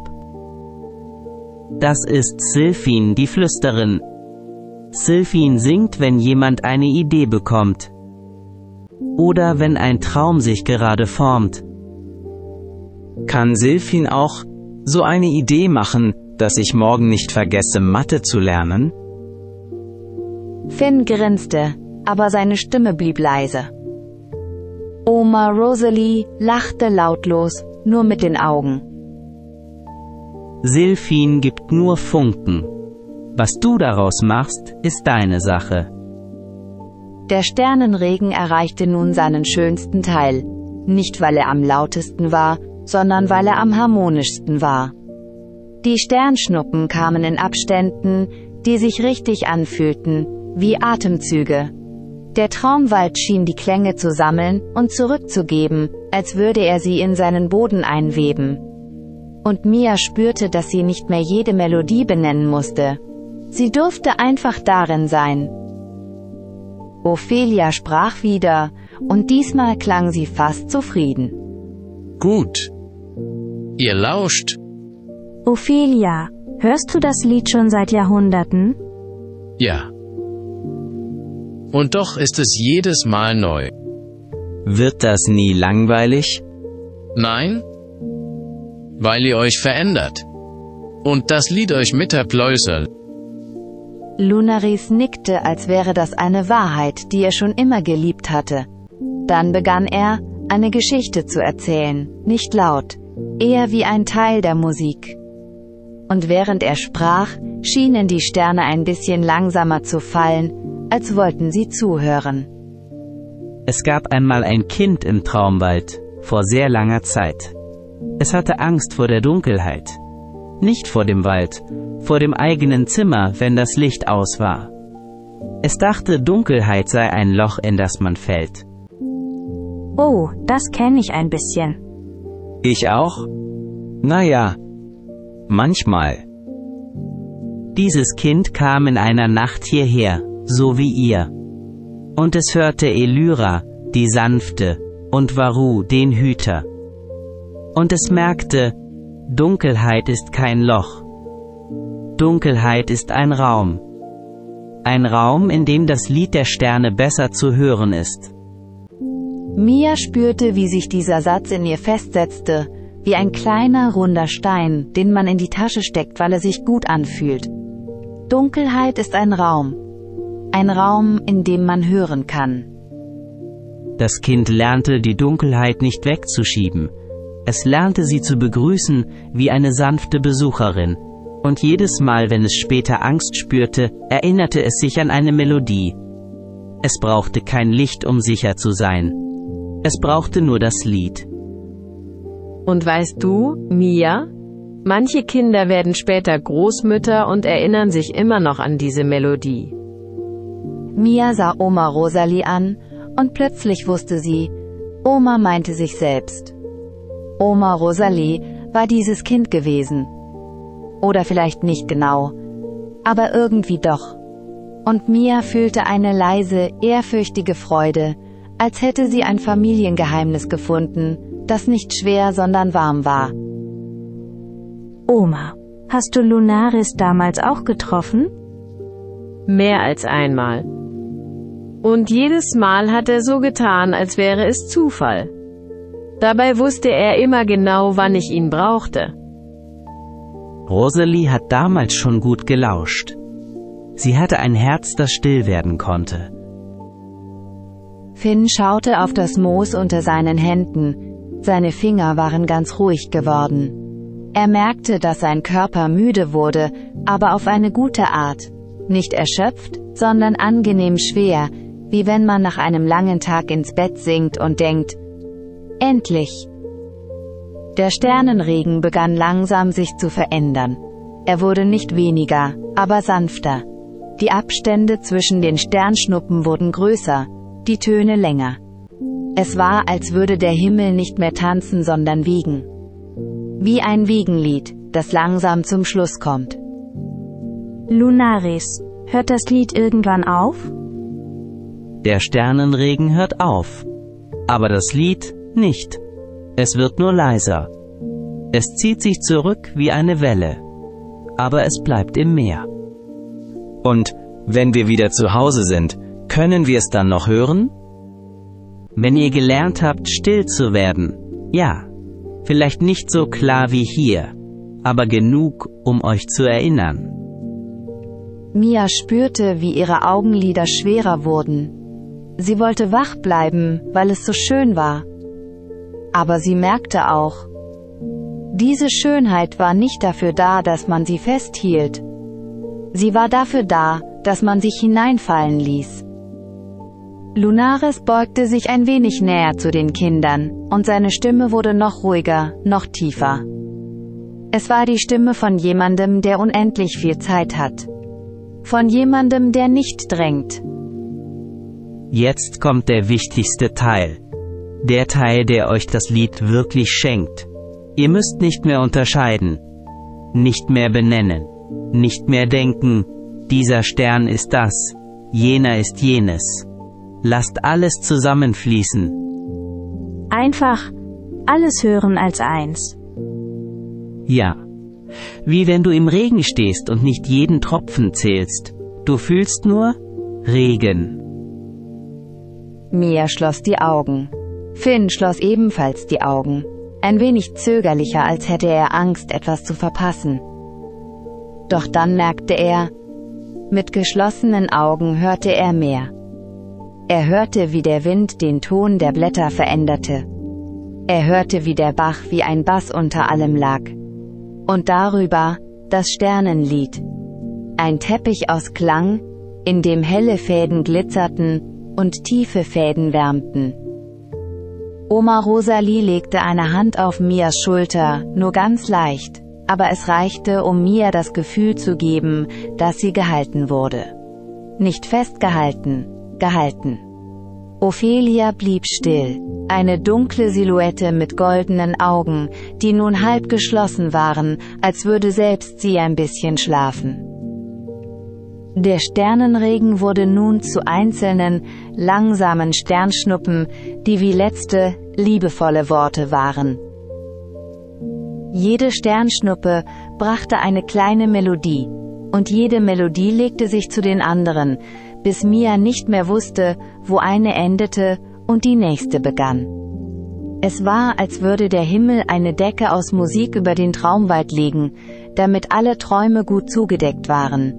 F: Das ist Sylphine, die Flüsterin. Sylphine singt, wenn jemand eine Idee bekommt. Oder wenn ein Traum sich gerade formt.
C: Kann Sylphine auch so eine Idee machen, dass ich morgen nicht vergesse, Mathe zu lernen?
A: Finn grinste, aber seine Stimme blieb leise. Oma Rosalie lachte lautlos, nur mit den Augen.
F: Sylphine gibt nur Funken. Was du daraus machst, ist deine Sache.
A: Der Sternenregen erreichte nun seinen schönsten Teil. Nicht weil er am lautesten war, sondern weil er am harmonischsten war. Die Sternschnuppen kamen in Abständen, die sich richtig anfühlten, wie Atemzüge. Der Traumwald schien die Klänge zu sammeln und zurückzugeben, als würde er sie in seinen Boden einweben. Und Mia spürte, dass sie nicht mehr jede Melodie benennen musste. Sie durfte einfach darin sein. Ophelia sprach wieder, und diesmal klang sie fast zufrieden.
D: Gut. Ihr lauscht.
B: Ophelia, hörst du das Lied schon seit Jahrhunderten?
D: Ja. Und doch ist es jedes Mal neu.
C: Wird das nie langweilig?
D: Nein? Weil ihr euch verändert. Und das Lied euch mitterpläusert.
A: Lunaris nickte, als wäre das eine Wahrheit, die er schon immer geliebt hatte. Dann begann er, eine Geschichte zu erzählen, nicht laut, eher wie ein Teil der Musik. Und während er sprach, schienen die Sterne ein bisschen langsamer zu fallen, als wollten sie zuhören.
F: Es gab einmal ein Kind im Traumwald, vor sehr langer Zeit. Es hatte Angst vor der Dunkelheit. Nicht vor dem Wald, vor dem eigenen Zimmer, wenn das Licht aus war. Es dachte, Dunkelheit sei ein Loch, in das man fällt.
B: Oh, das kenne ich ein bisschen.
C: Ich auch? Naja, manchmal.
F: Dieses Kind kam in einer Nacht hierher, so wie ihr. Und es hörte Elyra, die Sanfte, und Waru, den Hüter. Und es merkte, Dunkelheit ist kein Loch. Dunkelheit ist ein Raum. Ein Raum, in dem das Lied der Sterne besser zu hören ist.
A: Mia spürte, wie sich dieser Satz in ihr festsetzte, wie ein kleiner, runder Stein, den man in die Tasche steckt, weil er sich gut anfühlt. Dunkelheit ist ein Raum, in dem man hören kann.
F: Das Kind lernte, die Dunkelheit nicht wegzuschieben. Es lernte sie zu begrüßen, wie eine sanfte Besucherin. Und jedes Mal, wenn es später Angst spürte, erinnerte es sich an eine Melodie. Es brauchte kein Licht, um sicher zu sein. Es brauchte nur das Lied.
E: Und weißt du, Mia? Manche Kinder werden später Großmütter und erinnern sich immer noch an diese Melodie.
A: Mia sah Oma Rosalie an, und plötzlich wusste sie, Oma meinte sich selbst. Oma Rosalie war dieses Kind gewesen. Oder vielleicht nicht genau, aber irgendwie doch. Und Mia fühlte eine leise, ehrfürchtige Freude, als hätte sie ein Familiengeheimnis gefunden, das nicht schwer, sondern warm war.
B: Oma, hast du Lunaris damals auch getroffen?
E: Mehr als einmal. Und jedes Mal hat er so getan, als wäre es Zufall. Dabei wusste er immer genau, wann ich ihn brauchte.
F: Rosalie hat damals schon gut gelauscht. Sie hatte ein Herz, das still werden konnte.
A: Finn schaute auf das Moos unter seinen Händen. Seine Finger waren ganz ruhig geworden. Er merkte, dass sein Körper müde wurde, aber auf eine gute Art. Nicht erschöpft, sondern angenehm schwer, wie wenn man nach einem langen Tag ins Bett sinkt und denkt, endlich. Der Sternenregen begann langsam sich zu verändern. Er wurde nicht weniger, aber sanfter. Die Abstände zwischen den Sternschnuppen wurden größer, die Töne länger. Es war, als würde der Himmel nicht mehr tanzen, sondern wiegen. Wie ein Wiegenlied, das langsam zum Schluss kommt.
B: Lunaris, hört das Lied irgendwann auf?
F: Der Sternenregen hört auf. Aber das Lied nicht. Es wird nur leiser. Es zieht sich zurück wie eine Welle. Aber es bleibt im Meer.
C: Und, wenn wir wieder zu Hause sind, können wir es dann noch hören?
F: Wenn ihr gelernt habt, still zu werden, ja. Vielleicht nicht so klar wie hier, aber genug, um euch zu erinnern.
A: Mia spürte, wie ihre Augenlider schwerer wurden. Sie wollte wach bleiben, weil es so schön war. Aber sie merkte auch, diese Schönheit war nicht dafür da, dass man sie festhielt. Sie war dafür da, dass man sich hineinfallen ließ. Lunaris beugte sich ein wenig näher zu den Kindern, und seine Stimme wurde noch ruhiger, noch tiefer. Es war die Stimme von jemandem, der unendlich viel Zeit hat. Von jemandem, der nicht drängt.
F: Jetzt kommt der wichtigste Teil. Der Teil, der euch das Lied wirklich schenkt. Ihr müsst nicht mehr unterscheiden. Nicht mehr benennen. Nicht mehr denken, dieser Stern ist das, jener ist jenes. Lasst alles zusammenfließen.
B: Einfach alles hören als eins.
F: Ja. Wie wenn du im Regen stehst und nicht jeden Tropfen zählst. Du fühlst nur Regen.
A: Mia schloss die Augen. Finn schloss ebenfalls die Augen. Ein wenig zögerlicher, als hätte er Angst, etwas zu verpassen. Doch dann merkte er, mit geschlossenen Augen hörte er mehr. Er hörte, wie der Wind den Ton der Blätter veränderte. Er hörte, wie der Bach wie ein Bass unter allem lag. Und darüber, das Sternenlied. Ein Teppich aus Klang, in dem helle Fäden glitzerten und tiefe Fäden wärmten. Oma Rosalie legte eine Hand auf Mias Schulter, nur ganz leicht, aber es reichte, um Mia das Gefühl zu geben, dass sie gehalten wurde. Nicht festgehalten, gehalten. Ophelia blieb still, eine dunkle Silhouette mit goldenen Augen, die nun halb geschlossen waren, als würde selbst sie ein bisschen schlafen. Der Sternenregen wurde nun zu einzelnen, langsamen Sternschnuppen, die wie letzte, liebevolle Worte waren. Jede Sternschnuppe brachte eine kleine Melodie, und jede Melodie legte sich zu den anderen, bis Mia nicht mehr wusste, wo eine endete und die nächste begann. Es war, als würde der Himmel eine Decke aus Musik über den Traumwald legen, damit alle Träume gut zugedeckt waren.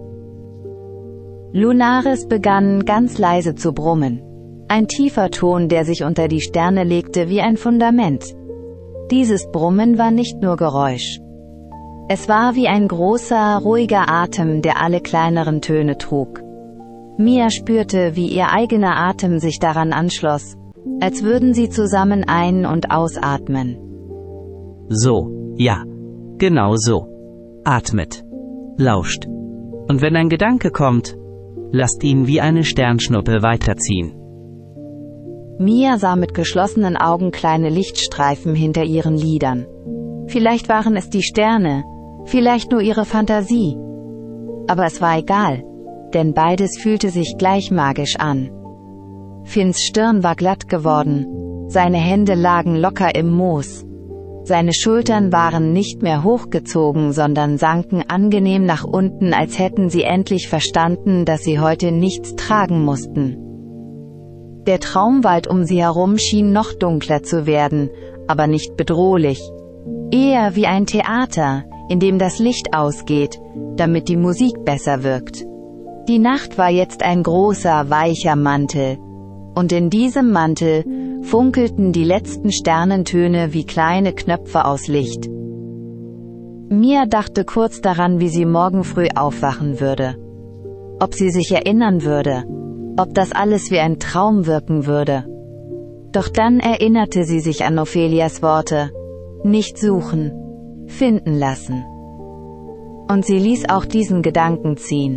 A: Lunaris begann ganz leise zu brummen. Ein tiefer Ton, der sich unter die Sterne legte wie ein Fundament. Dieses Brummen war nicht nur Geräusch. Es war wie ein großer, ruhiger Atem, der alle kleineren Töne trug. Mia spürte, wie ihr eigener Atem sich daran anschloss, als würden sie zusammen ein- und ausatmen.
F: So, ja, genau so. Atmet. Lauscht. Und wenn ein Gedanke kommt, lasst ihn wie eine Sternschnuppe weiterziehen.
A: Mia sah mit geschlossenen Augen kleine Lichtstreifen hinter ihren Lidern. Vielleicht waren es die Sterne, vielleicht nur ihre Fantasie. Aber es war egal, denn beides fühlte sich gleich magisch an. Finns Stirn war glatt geworden, seine Hände lagen locker im Moos. Seine Schultern waren nicht mehr hochgezogen, sondern sanken angenehm nach unten, als hätten sie endlich verstanden, dass sie heute nichts tragen mussten. Der Traumwald um sie herum schien noch dunkler zu werden, aber nicht bedrohlich. Eher wie ein Theater, in dem das Licht ausgeht, damit die Musik besser wirkt. Die Nacht war jetzt ein großer, weicher Mantel. Und in diesem Mantel funkelten die letzten Sternentöne wie kleine Knöpfe aus Licht. Mia dachte kurz daran, wie sie morgen früh aufwachen würde. Ob sie sich erinnern würde, ob das alles wie ein Traum wirken würde. Doch dann erinnerte sie sich an Ophelias Worte: nicht suchen, finden lassen. Und sie ließ auch diesen Gedanken ziehen.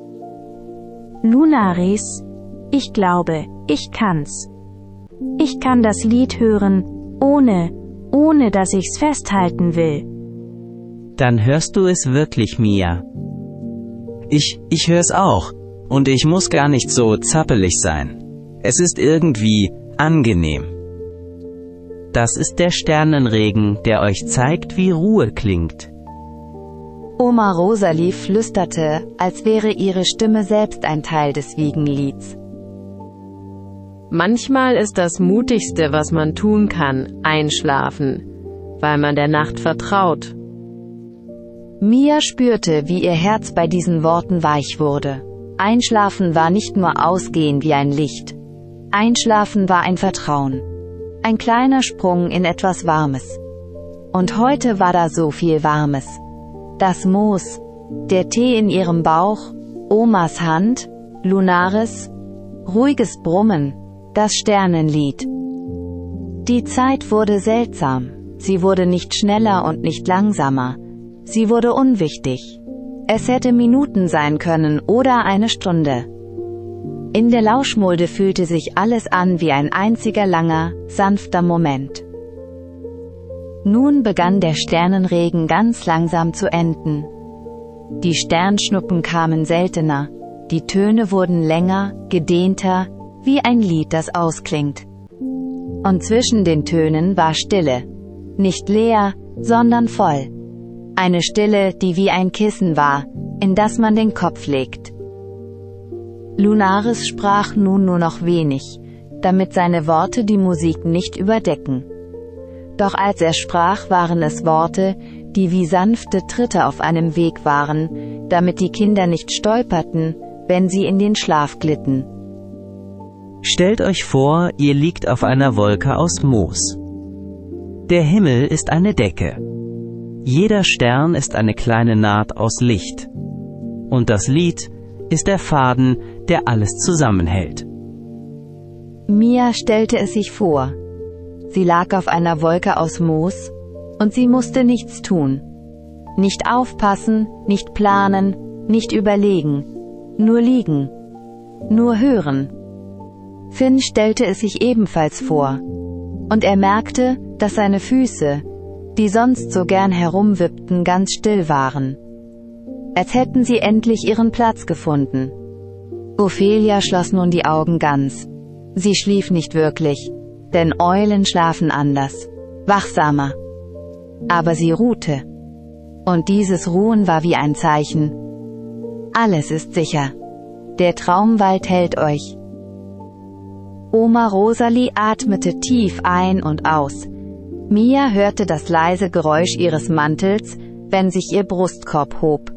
B: Lunaris, ich glaube, ich kann's. Ich kann das Lied hören, ohne dass ich's festhalten will.
F: Dann hörst du es wirklich, Mia.
C: Ich hör's auch. Und ich muss gar nicht so zappelig sein. Es ist irgendwie angenehm.
F: Das ist der Sternenregen, der euch zeigt, wie Ruhe klingt.
A: Oma Rosalie flüsterte, als wäre ihre Stimme selbst ein Teil des Wiegenlieds.
E: Manchmal ist das Mutigste, was man tun kann, einschlafen, weil man der Nacht vertraut.
A: Mia spürte, wie ihr Herz bei diesen Worten weich wurde. Einschlafen war nicht nur Ausgehen wie ein Licht. Einschlafen war ein Vertrauen. Ein kleiner Sprung in etwas Warmes. Und heute war da so viel Warmes. Das Moos, der Tee in ihrem Bauch, Omas Hand, Lunaris, ruhiges Brummen, das Sternenlied. Die Zeit wurde seltsam. Sie wurde nicht schneller und nicht langsamer. Sie wurde unwichtig. Es hätte Minuten sein können oder eine Stunde. In der Lauschmulde fühlte sich alles an wie ein einziger langer, sanfter Moment. Nun begann der Sternenregen ganz langsam zu enden. Die Sternschnuppen kamen seltener, die Töne wurden länger, gedehnter, wie ein Lied, das ausklingt. Und zwischen den Tönen war Stille. Nicht leer, sondern voll. Eine Stille, die wie ein Kissen war, in das man den Kopf legt. Lunaris sprach nun nur noch wenig, damit seine Worte die Musik nicht überdecken. Doch als er sprach, waren es Worte, die wie sanfte Tritte auf einem Weg waren, damit die Kinder nicht stolperten, wenn sie in den Schlaf glitten.
F: Stellt euch vor, ihr liegt auf einer Wolke aus Moos. Der Himmel ist eine Decke. Jeder Stern ist eine kleine Naht aus Licht. Und das Lied ist der Faden, der alles zusammenhält.
A: Mia stellte es sich vor. Sie lag auf einer Wolke aus Moos, und sie musste nichts tun. Nicht aufpassen, nicht planen, nicht überlegen. Nur liegen. Nur hören. Finn stellte es sich ebenfalls vor. Und er merkte, dass seine Füße, die sonst so gern herumwippten, ganz still waren. Als hätten sie endlich ihren Platz gefunden. Ophelia schloss nun die Augen ganz. Sie schlief nicht wirklich, denn Eulen schlafen anders, wachsamer. Aber sie ruhte. Und dieses Ruhen war wie ein Zeichen. Alles ist sicher. Der Traumwald hält euch. Oma Rosalie atmete tief ein und aus. Mia hörte das leise Geräusch ihres Mantels, wenn sich ihr Brustkorb hob.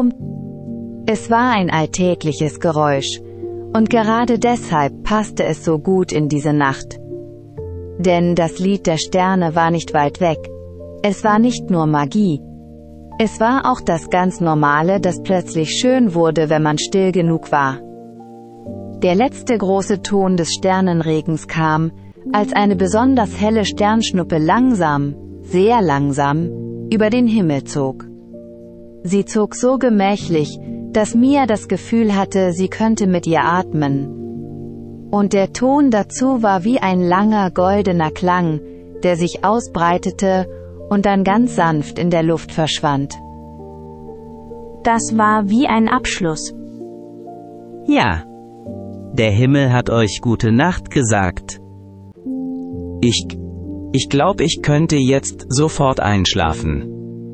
A: Es war ein alltägliches Geräusch. Und gerade deshalb passte es so gut in diese Nacht. Denn das Lied der Sterne war nicht weit weg. Es war nicht nur Magie. Es war auch das ganz Normale, das plötzlich schön wurde, wenn man still genug war. Der letzte große Ton des Sternenregens kam, als eine besonders helle Sternschnuppe langsam, sehr langsam, über den Himmel zog. Sie zog so gemächlich, dass Mia das Gefühl hatte, sie könnte mit ihr atmen. Und der Ton dazu war wie ein langer goldener Klang, der sich ausbreitete und dann ganz sanft in der Luft verschwand.
B: Das war wie ein Abschluss.
F: Ja. Der Himmel hat euch gute Nacht gesagt.
C: Ich glaube, ich könnte jetzt sofort einschlafen.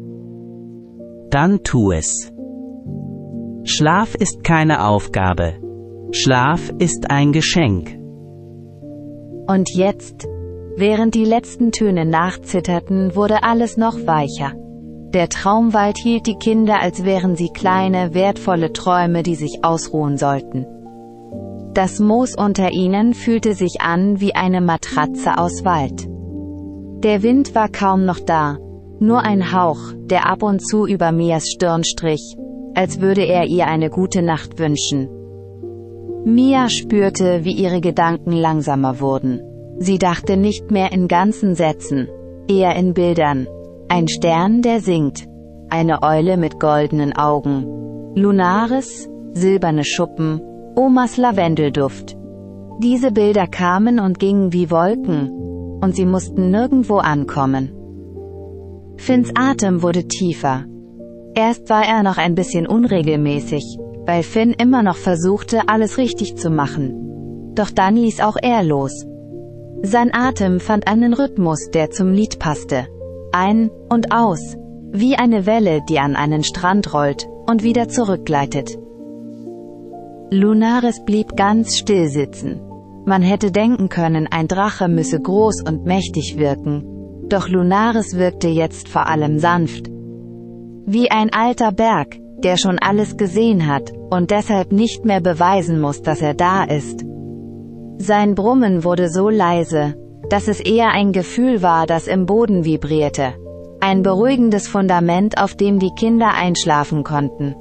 F: Dann tu es. Schlaf ist keine Aufgabe. Schlaf ist ein Geschenk.
A: Und jetzt, während die letzten Töne nachzitterten, wurde alles noch weicher. Der Traumwald hielt die Kinder, als wären sie kleine, wertvolle Träume, die sich ausruhen sollten. Das Moos unter ihnen fühlte sich an wie eine Matratze aus Wald. Der Wind war kaum noch da, nur ein Hauch, der ab und zu über Mias Stirn strich, als würde er ihr eine gute Nacht wünschen. Mia spürte, wie ihre Gedanken langsamer wurden. Sie dachte nicht mehr in ganzen Sätzen, eher in Bildern. Ein Stern, der singt, eine Eule mit goldenen Augen, Lunaris, silberne Schuppen, Omas Lavendelduft. Diese Bilder kamen und gingen wie Wolken, und sie mussten nirgendwo ankommen. Finns Atem wurde tiefer. Erst war er noch ein bisschen unregelmäßig, weil Finn immer noch versuchte, alles richtig zu machen. Doch dann ließ auch er los. Sein Atem fand einen Rhythmus, der zum Lied passte. Ein und aus, wie eine Welle, die an einen Strand rollt und wieder zurückgleitet. Lunaris blieb ganz still sitzen. Man hätte denken können, ein Drache müsse groß und mächtig wirken. Doch Lunaris wirkte jetzt vor allem sanft. Wie ein alter Berg, der schon alles gesehen hat und deshalb nicht mehr beweisen muss, dass er da ist. Sein Brummen wurde so leise, dass es eher ein Gefühl war, das im Boden vibrierte. Ein beruhigendes Fundament, auf dem die Kinder einschlafen konnten.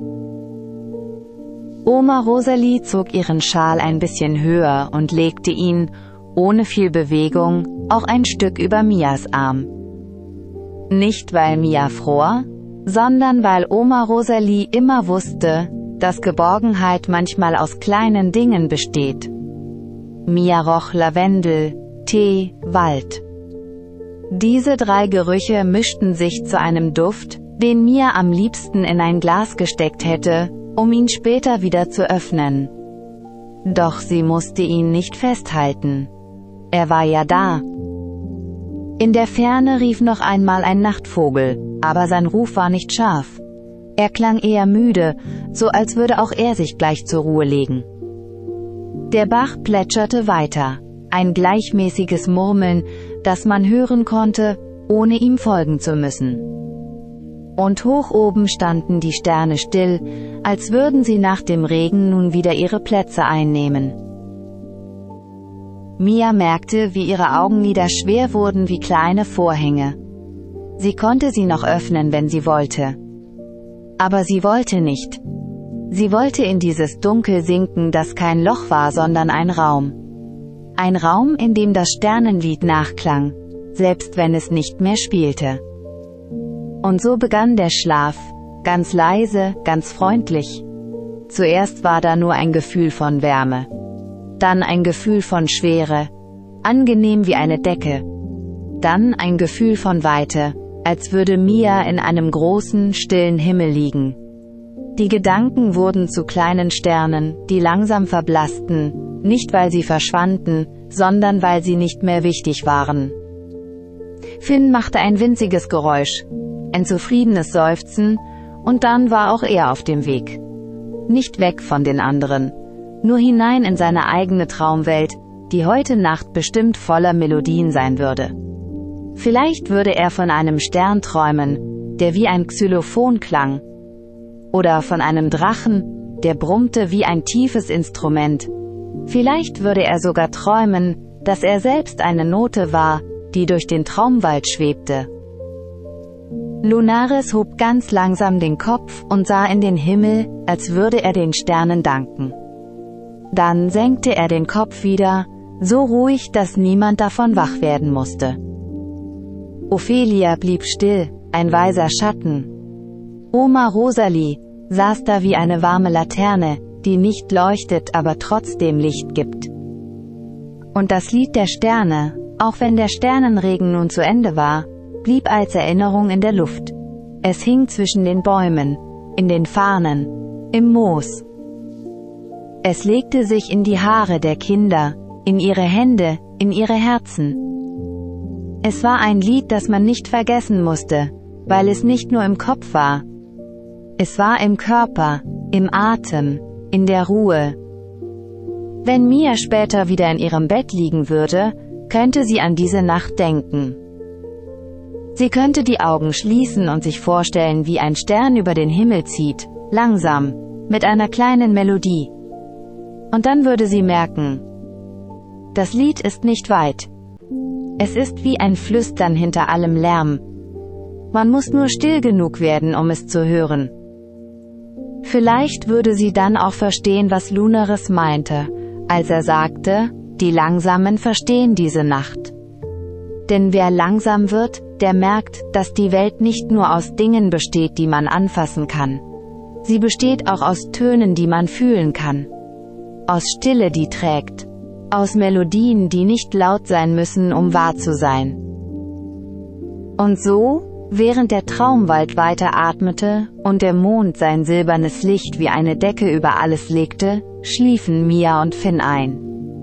A: Oma Rosalie zog ihren Schal ein bisschen höher und legte ihn, ohne viel Bewegung, auch ein Stück über Mias Arm. Nicht weil Mia fror, sondern weil Oma Rosalie immer wusste, dass Geborgenheit manchmal aus kleinen Dingen besteht. Mia roch Lavendel, Tee, Wald. Diese 3 Gerüche mischten sich zu einem Duft, den Mia am liebsten in ein Glas gesteckt hätte, um ihn später wieder zu öffnen. Doch sie musste ihn nicht festhalten. Er war ja da. In der Ferne rief noch einmal ein Nachtvogel, aber sein Ruf war nicht scharf. Er klang eher müde, so als würde auch er sich gleich zur Ruhe legen. Der Bach plätscherte weiter, ein gleichmäßiges Murmeln, das man hören konnte, ohne ihm folgen zu müssen. Und hoch oben standen die Sterne still, als würden sie nach dem Regen nun wieder ihre Plätze einnehmen. Mia merkte, wie ihre Augenlider schwer wurden wie kleine Vorhänge. Sie konnte sie noch öffnen, wenn sie wollte. Aber sie wollte nicht. Sie wollte in dieses Dunkel sinken, das kein Loch war, sondern ein Raum. Ein Raum, in dem das Sternenlied nachklang, selbst wenn es nicht mehr spielte. Und so begann der Schlaf, ganz leise, ganz freundlich. Zuerst war da nur ein Gefühl von Wärme. Dann ein Gefühl von Schwere, angenehm wie eine Decke. Dann ein Gefühl von Weite, als würde Mia in einem großen, stillen Himmel liegen. Die Gedanken wurden zu kleinen Sternen, die langsam verblassten, nicht weil sie verschwanden, sondern weil sie nicht mehr wichtig waren. Finn machte ein winziges Geräusch, ein zufriedenes Seufzen, und dann war auch er auf dem Weg. Nicht weg von den anderen, nur hinein in seine eigene Traumwelt, die heute Nacht bestimmt voller Melodien sein würde. Vielleicht würde er von einem Stern träumen, der wie ein Xylophon klang. Oder von einem Drachen, der brummte wie ein tiefes Instrument. Vielleicht würde er sogar träumen, dass er selbst eine Note war, die durch den Traumwald schwebte. Lunaris hob ganz langsam den Kopf und sah in den Himmel, als würde er den Sternen danken. Dann senkte er den Kopf wieder, so ruhig, dass niemand davon wach werden musste. Ophelia blieb still, ein weißer Schatten. Oma Rosalie saß da wie eine warme Laterne, die nicht leuchtet, aber trotzdem Licht gibt. Und das Lied der Sterne, auch wenn der Sternenregen nun zu Ende war, blieb als Erinnerung in der Luft. Es hing zwischen den Bäumen, in den Farnen, im Moos. Es legte sich in die Haare der Kinder, in ihre Hände, in ihre Herzen. Es war ein Lied, das man nicht vergessen musste, weil es nicht nur im Kopf war. Es war im Körper, im Atem, in der Ruhe. Wenn Mia später wieder in ihrem Bett liegen würde, könnte sie an diese Nacht denken. Sie könnte die Augen schließen und sich vorstellen, wie ein Stern über den Himmel zieht, langsam, mit einer kleinen Melodie. Und dann würde sie merken, das Lied ist nicht weit. Es ist wie ein Flüstern hinter allem Lärm. Man muss nur still genug werden, um es zu hören. Vielleicht würde sie dann auch verstehen, was Lunaris meinte, als er sagte, die Langsamen verstehen diese Nacht. Denn wer langsam wird, der merkt, dass die Welt nicht nur aus Dingen besteht, die man anfassen kann. Sie besteht auch aus Tönen, die man fühlen kann. Aus Stille, die trägt. Aus Melodien, die nicht laut sein müssen, um wahr zu sein. Und so, während der Traumwald weiter atmete und der Mond sein silbernes Licht wie eine Decke über alles legte, schliefen Mia und Finn ein.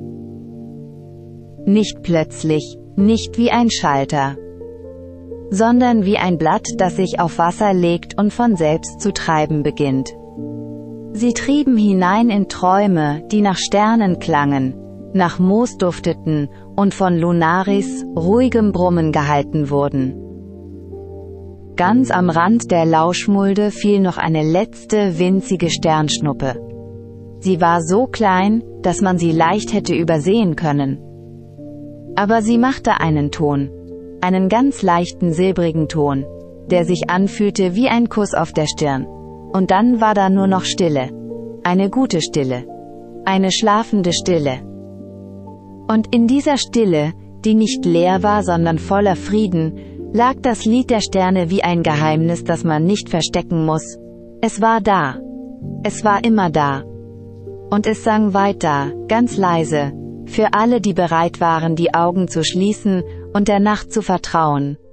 A: Nicht plötzlich, nicht wie ein Schalter, sondern wie ein Blatt, das sich auf Wasser legt und von selbst zu treiben beginnt. Sie trieben hinein in Träume, die nach Sternen klangen, nach Moos dufteten und von Lunaris ruhigem Brummen gehalten wurden. Ganz am Rand der Lauschmulde fiel noch eine letzte winzige Sternschnuppe. Sie war so klein, dass man sie leicht hätte übersehen können. Aber sie machte einen Ton, einen ganz leichten silbrigen Ton, der sich anfühlte wie ein Kuss auf der Stirn. Und dann war da nur noch Stille. Eine gute Stille. Eine schlafende Stille. Und in dieser Stille, die nicht leer war, sondern voller Frieden, lag das Lied der Sterne wie ein Geheimnis, das man nicht verstecken muss. Es war da. Es war immer da. Und es sang weiter, ganz leise, für alle, die bereit waren, die Augen zu schließen und der Nacht zu vertrauen.